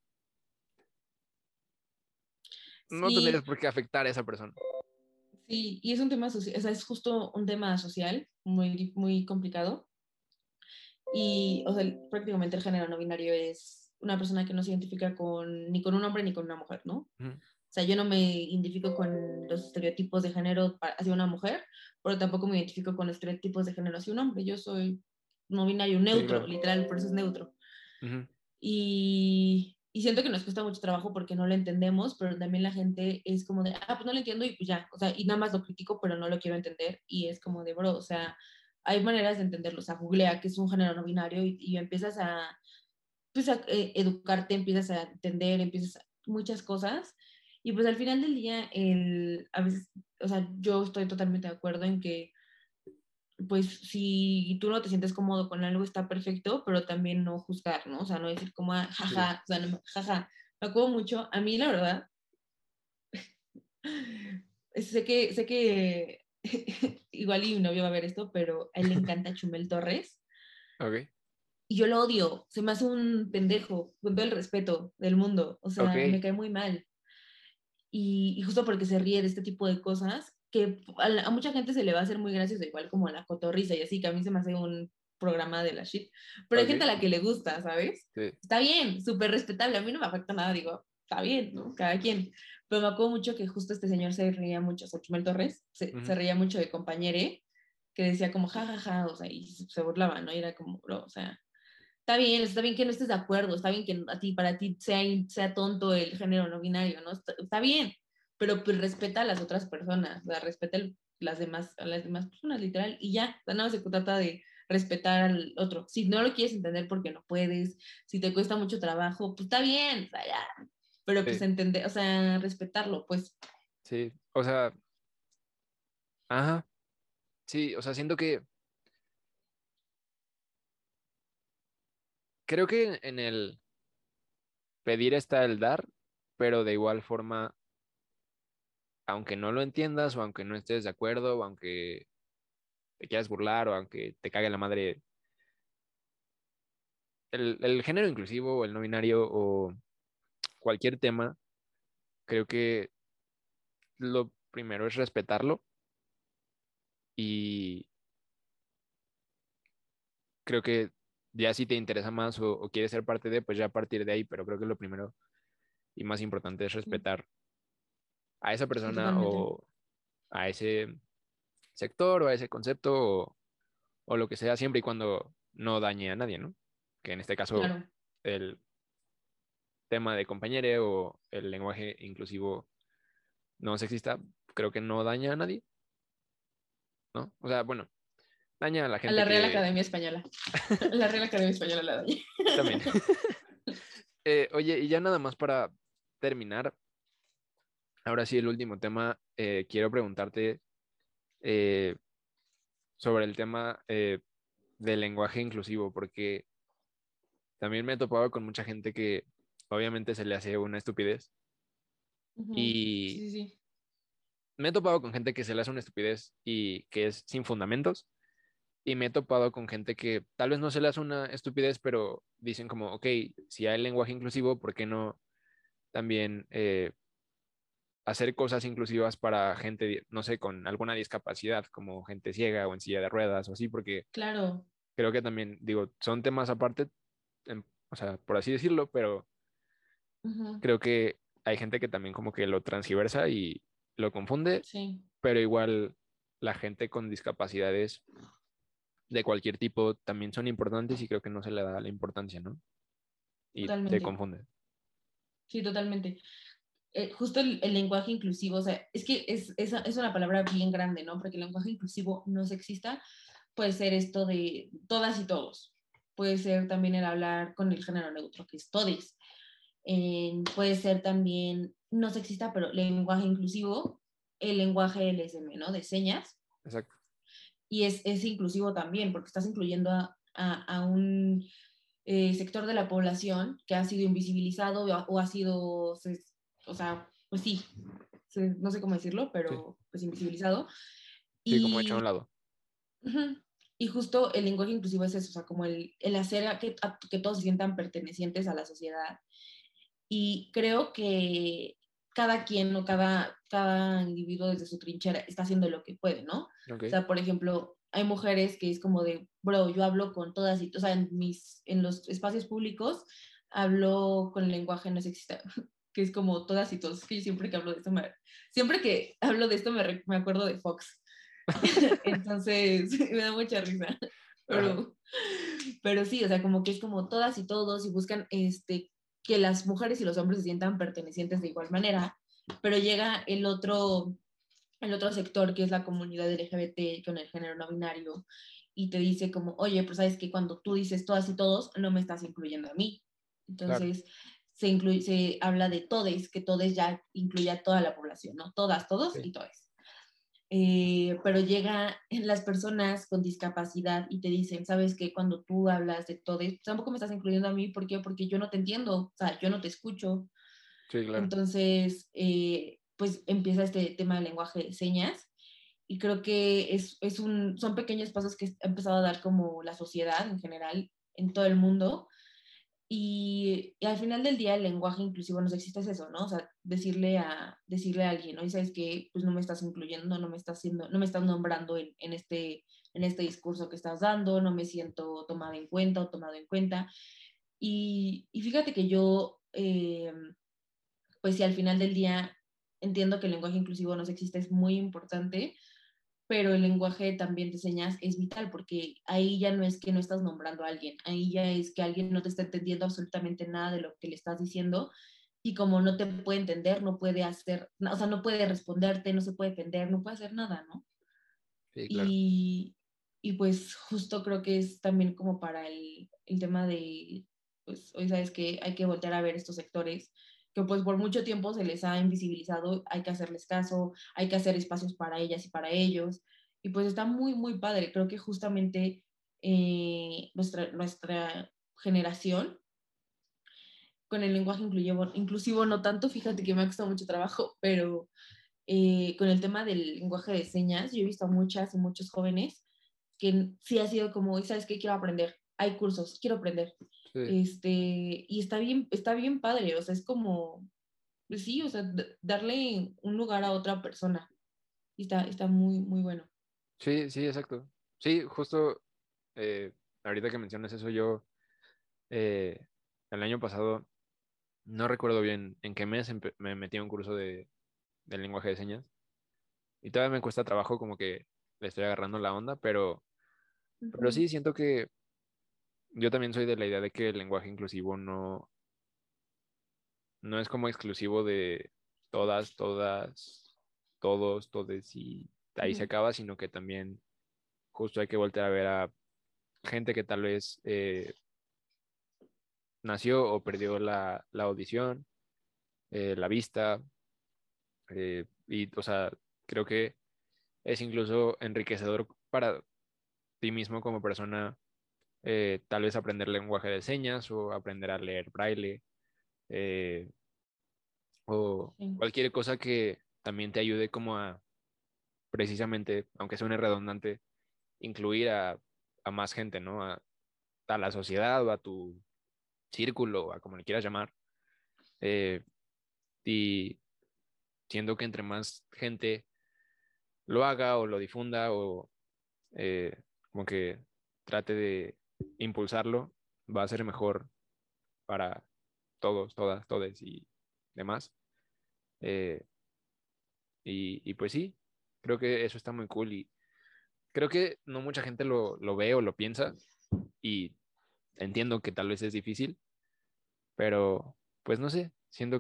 no Sí, tendrías por qué afectar a esa persona. sí, y es un tema social, o sea, es justo un tema social muy, muy complicado. Y, o sea, prácticamente el género no binario es una persona que no se identifica ni con un hombre ni con una mujer, ¿no? Ujú. O sea, yo no me identifico con los estereotipos de género hacia una mujer, pero tampoco me identifico con los estereotipos de género hacia un hombre. Yo soy no binario, Sí, neutro, claro. literal, por eso es neutro. Ujú. Y siento que nos cuesta mucho trabajo porque no lo entendemos, pero también la gente es como de, pues no lo entiendo y pues ya, o sea, y nada más lo critico, pero no lo quiero entender. Y es como de, bro, o sea, hay maneras de entenderlo. O sea, googlea que es un género no binario y empiezas pues, a educarte, empiezas a entender, muchas cosas. Y pues al final del día, a veces, o sea, yo estoy totalmente de acuerdo en que pues si tú no te sientes cómodo con algo está perfecto, pero también no juzgar, ¿no? O sea, no decir como, Sí. jaja, o sea, no, jaja, me acuerdo mucho, a mí la verdad, sé que igual y mi novio va a ver esto, pero a él le encanta Chumel Torres Ok. y yo lo odio, se me hace un pendejo, con todo el respeto del mundo, o sea, me Ok. cae muy mal. Y justo porque se ríe de este tipo de cosas, que a mucha gente se le va a hacer muy gracioso, igual como a la cotorrisa y así, que a mí se me hace un programa de la shit, pero hay gente a Ok. la que le gusta, ¿sabes? Sí. Está bien, súper respetable, a mí no me afecta nada, digo, está bien, ¿no? Cada quien. Pero me acuerdo mucho que justo este señor se reía mucho, o sea, Chumel Torres, se Ujú. reía mucho de compañere, que decía como, jajaja, o sea, y se burlaba, ¿no? Y era como, bro, o sea, está bien que no estés de acuerdo, está bien que para ti sea tonto el género no binario, ¿no? Está bien, pero pues respeta a las otras personas, o sea, respeta a las demás personas, literal, y ya, nada más se trata de respetar al otro. Si no lo quieres entender porque no puedes, si te cuesta mucho trabajo, pues está bien, o sea, ya, pero pues Sí, entender, o sea, respetarlo, pues. sí, o sea, ajá, sí, o sea, siento que, creo que en el pedir está el dar, pero de igual forma, aunque no lo entiendas o aunque no estés de acuerdo o aunque te quieras burlar o aunque te cague la madre, el género inclusivo o el no binario o cualquier tema, creo que lo primero es respetarlo y creo que ya si te interesa más o quieres ser parte de, pues ya a partir de ahí, pero creo que lo primero y más importante es respetar a esa Sí, persona totalmente. o a ese sector o a ese concepto o lo que sea, siempre y cuando no dañe a nadie, ¿no? Que en este caso Claro. el tema de compañere o el lenguaje inclusivo no sexista, creo que no daña a nadie, ¿no? O sea, bueno, daña a la A gente la Real que Academia Española. La Real Academia Española la dañé. también. Oye, y ya nada más para terminar, ahora sí el último tema, quiero preguntarte eh, sobre el tema del lenguaje inclusivo, porque también me he topado con mucha gente que obviamente se le hace una estupidez Ujú. y Sí, sí, sí. me he topado con gente que se le hace una estupidez y que es sin fundamentos y me he topado con gente que tal vez no se le hace una estupidez, pero dicen como, ok, si hay lenguaje inclusivo, ¿por qué no también hacer cosas inclusivas para gente, no sé, con alguna discapacidad, como gente ciega o en silla de ruedas o así? Porque Claro. creo que también, digo, son temas aparte, o sea, por así decirlo, pero Ujú. creo que hay gente que también como que lo transgiversa y lo confunde, Sí, pero igual la gente con discapacidades de cualquier tipo también son importantes y creo que no se le da la importancia, ¿no? Y se totalmente. confunde. Sí, totalmente. Justo el lenguaje inclusivo, o sea, es que es una palabra bien grande, ¿no? Porque el lenguaje inclusivo no sexista puede ser esto de todas y todos. Puede ser también el hablar con el género neutro, que es todes. Puede ser también no sexista, pero lenguaje inclusivo, el lenguaje LSM, ¿no? De señas. Exacto. Y es inclusivo también, porque estás incluyendo a un sector de la población que ha sido invisibilizado o ha sido, o sea, pues sí, no sé cómo decirlo, Sí. pero pues invisibilizado. Sí, como hecho a un Y, lado. uh-huh, y justo el lenguaje inclusivo es eso, o sea, como el hacer que todos se sientan pertenecientes a la sociedad. Y creo que cada quien o cada individuo desde su trinchera está haciendo lo que puede, ¿no? Ok. O sea, por ejemplo, hay mujeres que es como de, bro, yo hablo con todas y, o sea, en los espacios públicos hablo con el lenguaje no sexista, que es como todas y todos. Es que yo siempre que hablo de esto, siempre que hablo de esto me acuerdo de Fox. Entonces, me da mucha risa. Ajá. Pero, pero sí, o sea, como que es como todas y todos y buscan que las mujeres y los hombres se sientan pertenecientes de igual manera, pero llega el otro sector que es la comunidad LGBT con el género no binario y te dice como, oye, pues sabes que cuando tú dices todas y todos, no me estás incluyendo a mí. Claro. Entonces, se habla de todes, que todes ya incluye a toda la población, ¿no? Todas, todos Sí. y todes. Pero llega las personas con discapacidad y te dicen, sabes que cuando tú hablas de todo, tampoco me estás incluyendo a mí, ¿por qué? Porque yo no te entiendo, o sea, yo no te escucho. Sí, claro. Entonces, pues empieza este tema del lenguaje de señas y creo que son pequeños pasos que ha empezado a dar como la sociedad en general en todo el mundo y al final del día el lenguaje inclusivo no existe, es eso, ¿no? O sea, decirle a alguien, ¿no? Y sabes que pues no me estás incluyendo, no me estás nombrando en este discurso que estás dando, no me siento tomada en cuenta o tomado en cuenta. Y fíjate que yo, pues si al final del día entiendo que el lenguaje inclusivo no existe, es muy importante, pero el lenguaje también de señas es vital porque ahí ya no es que no estás nombrando a alguien, ahí ya es que alguien no te está entendiendo absolutamente nada de lo que le estás diciendo y como no te puede entender, no puede hacer, o sea, no puede responderte, no se puede defender, no puede hacer nada, ¿no? Sí, claro. Y, y pues justo creo que es también como para el tema de, pues hoy sabes que hay que voltear a ver estos sectores que pues por mucho tiempo se les ha invisibilizado, hay que hacerles caso, hay que hacer espacios para ellas y para ellos. Y pues está muy, muy padre. Creo que justamente nuestra generación con el lenguaje inclusivo, no tanto, fíjate que me ha costado mucho trabajo, pero con el tema del lenguaje de señas, yo he visto a muchas y muchos jóvenes que sí ha sido como, ¿sabes qué? Quiero aprender, hay cursos, quiero aprender. Sí, Y está bien padre, o sea, es como, pues sí, o sea, darle un lugar a otra persona. Y está muy, muy bueno. sí, sí, exacto. Sí, justo ahorita que mencionas eso, yo eh, el año pasado, no recuerdo bien en qué mes me metí a un curso de lenguaje de señas y todavía me cuesta trabajo como que le estoy agarrando la onda, pero Ujú, sí, siento que yo también soy de la idea de que el lenguaje inclusivo no es como exclusivo de todos, todes y ahí se ujú, acaba, sino que también justo hay que voltear a ver a gente que tal vez nació o perdió la audición, la vista, y, o sea, creo que es incluso enriquecedor para ti mismo como persona, tal vez aprender lenguaje de señas o aprender a leer braille, eh, o sí, cualquier cosa que también te ayude como a, precisamente, aunque suene redundante, incluir a más gente, ¿no? A la sociedad o a tu círculo, a como le quieras llamar. Eh, y siendo que entre más gente lo haga o lo difunda o como que trate de impulsarlo, va a ser mejor para todos, todas, todes y demás. Eh, y pues sí, creo que eso está muy cool y creo que no mucha gente lo ve o lo piensa y entiendo que tal vez es difícil, pero pues no sé, siento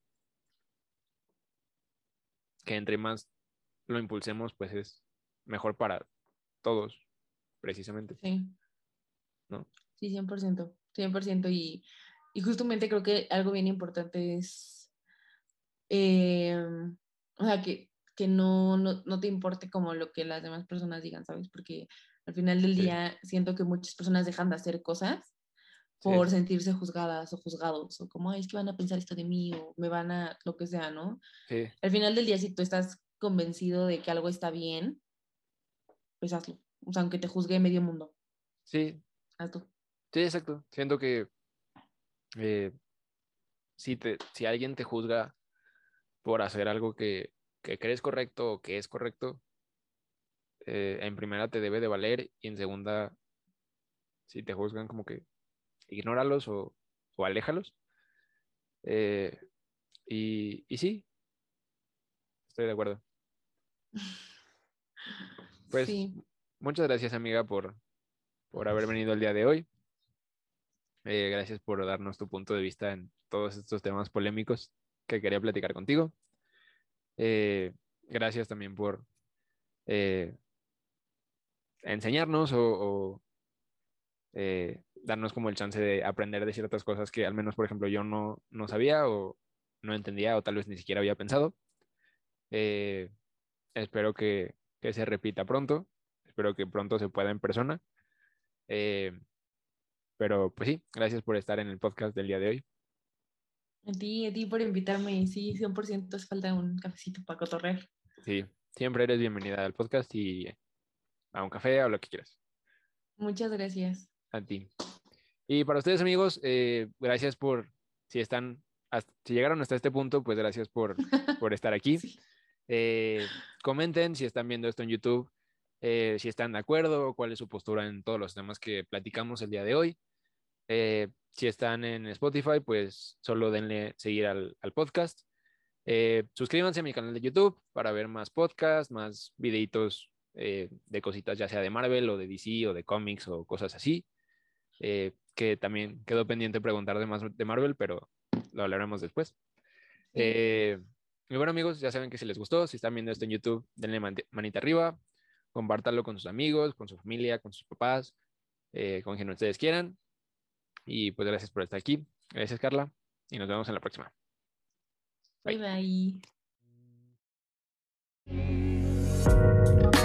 que entre más lo impulsemos, pues es mejor para todos, precisamente, sí, ¿no? sí, 100%, 100%. Y justamente creo que algo bien importante es eh, o sea, que no te importe como lo que las demás personas digan, ¿sabes? Porque al final del Sí, día siento que muchas personas dejan de hacer cosas sí, por sentirse juzgadas o juzgados, o como, ay, es que van a pensar esto de mí, o me van a, lo que sea, ¿no? sí, Al final del día, si tú estás convencido de que algo está bien, pues hazlo. O sea, aunque te juzgue medio mundo, sí, hazlo. sí, exacto. Siento que eh, si alguien te juzga por hacer algo que crees correcto o que es correcto, en primera te debe de valer y en segunda, si te juzgan, como que ignóralos o aléjalos. Eh, y sí, estoy de acuerdo. Pues Sí, muchas gracias, amiga, por haber venido el día de hoy. Gracias por darnos tu punto de vista en todos estos temas polémicos que quería platicar contigo. Gracias también por eh, enseñarnos o darnos como el chance de aprender de ciertas cosas que al menos, por ejemplo, yo no sabía o no entendía o tal vez ni siquiera había pensado. Eh, espero que se repita pronto. Espero que pronto se pueda en persona. Eh, pero pues sí, gracias por estar en el podcast del día de hoy. a ti por invitarme. Sí, 100% hace falta un cafecito para cotorrear. Sí, siempre eres bienvenida al podcast y a un café o lo que quieras. Muchas gracias. A ti. Y para ustedes, amigos, gracias si están, si llegaron hasta este punto, pues gracias por estar aquí. Sí. Eh, comenten si están viendo esto en YouTube, si están de acuerdo, o cuál es su postura en todos los temas que platicamos el día de hoy. Si están en Spotify, pues solo denle seguir al podcast. Suscríbanse a mi canal de YouTube para ver más podcasts, más videitos de cositas ya sea de Marvel o de DC o de cómics o cosas así. Que también quedó pendiente preguntar de más de Marvel, pero lo hablaremos después. Sí. Y bueno, amigos, ya saben que si les gustó, si están viendo esto en YouTube, denle manita arriba, compártanlo con sus amigos, con su familia, con sus papás, con quien ustedes quieran. Y pues gracias por estar aquí. Gracias, Carla. Y nos vemos en la próxima. Bye Bye. bye.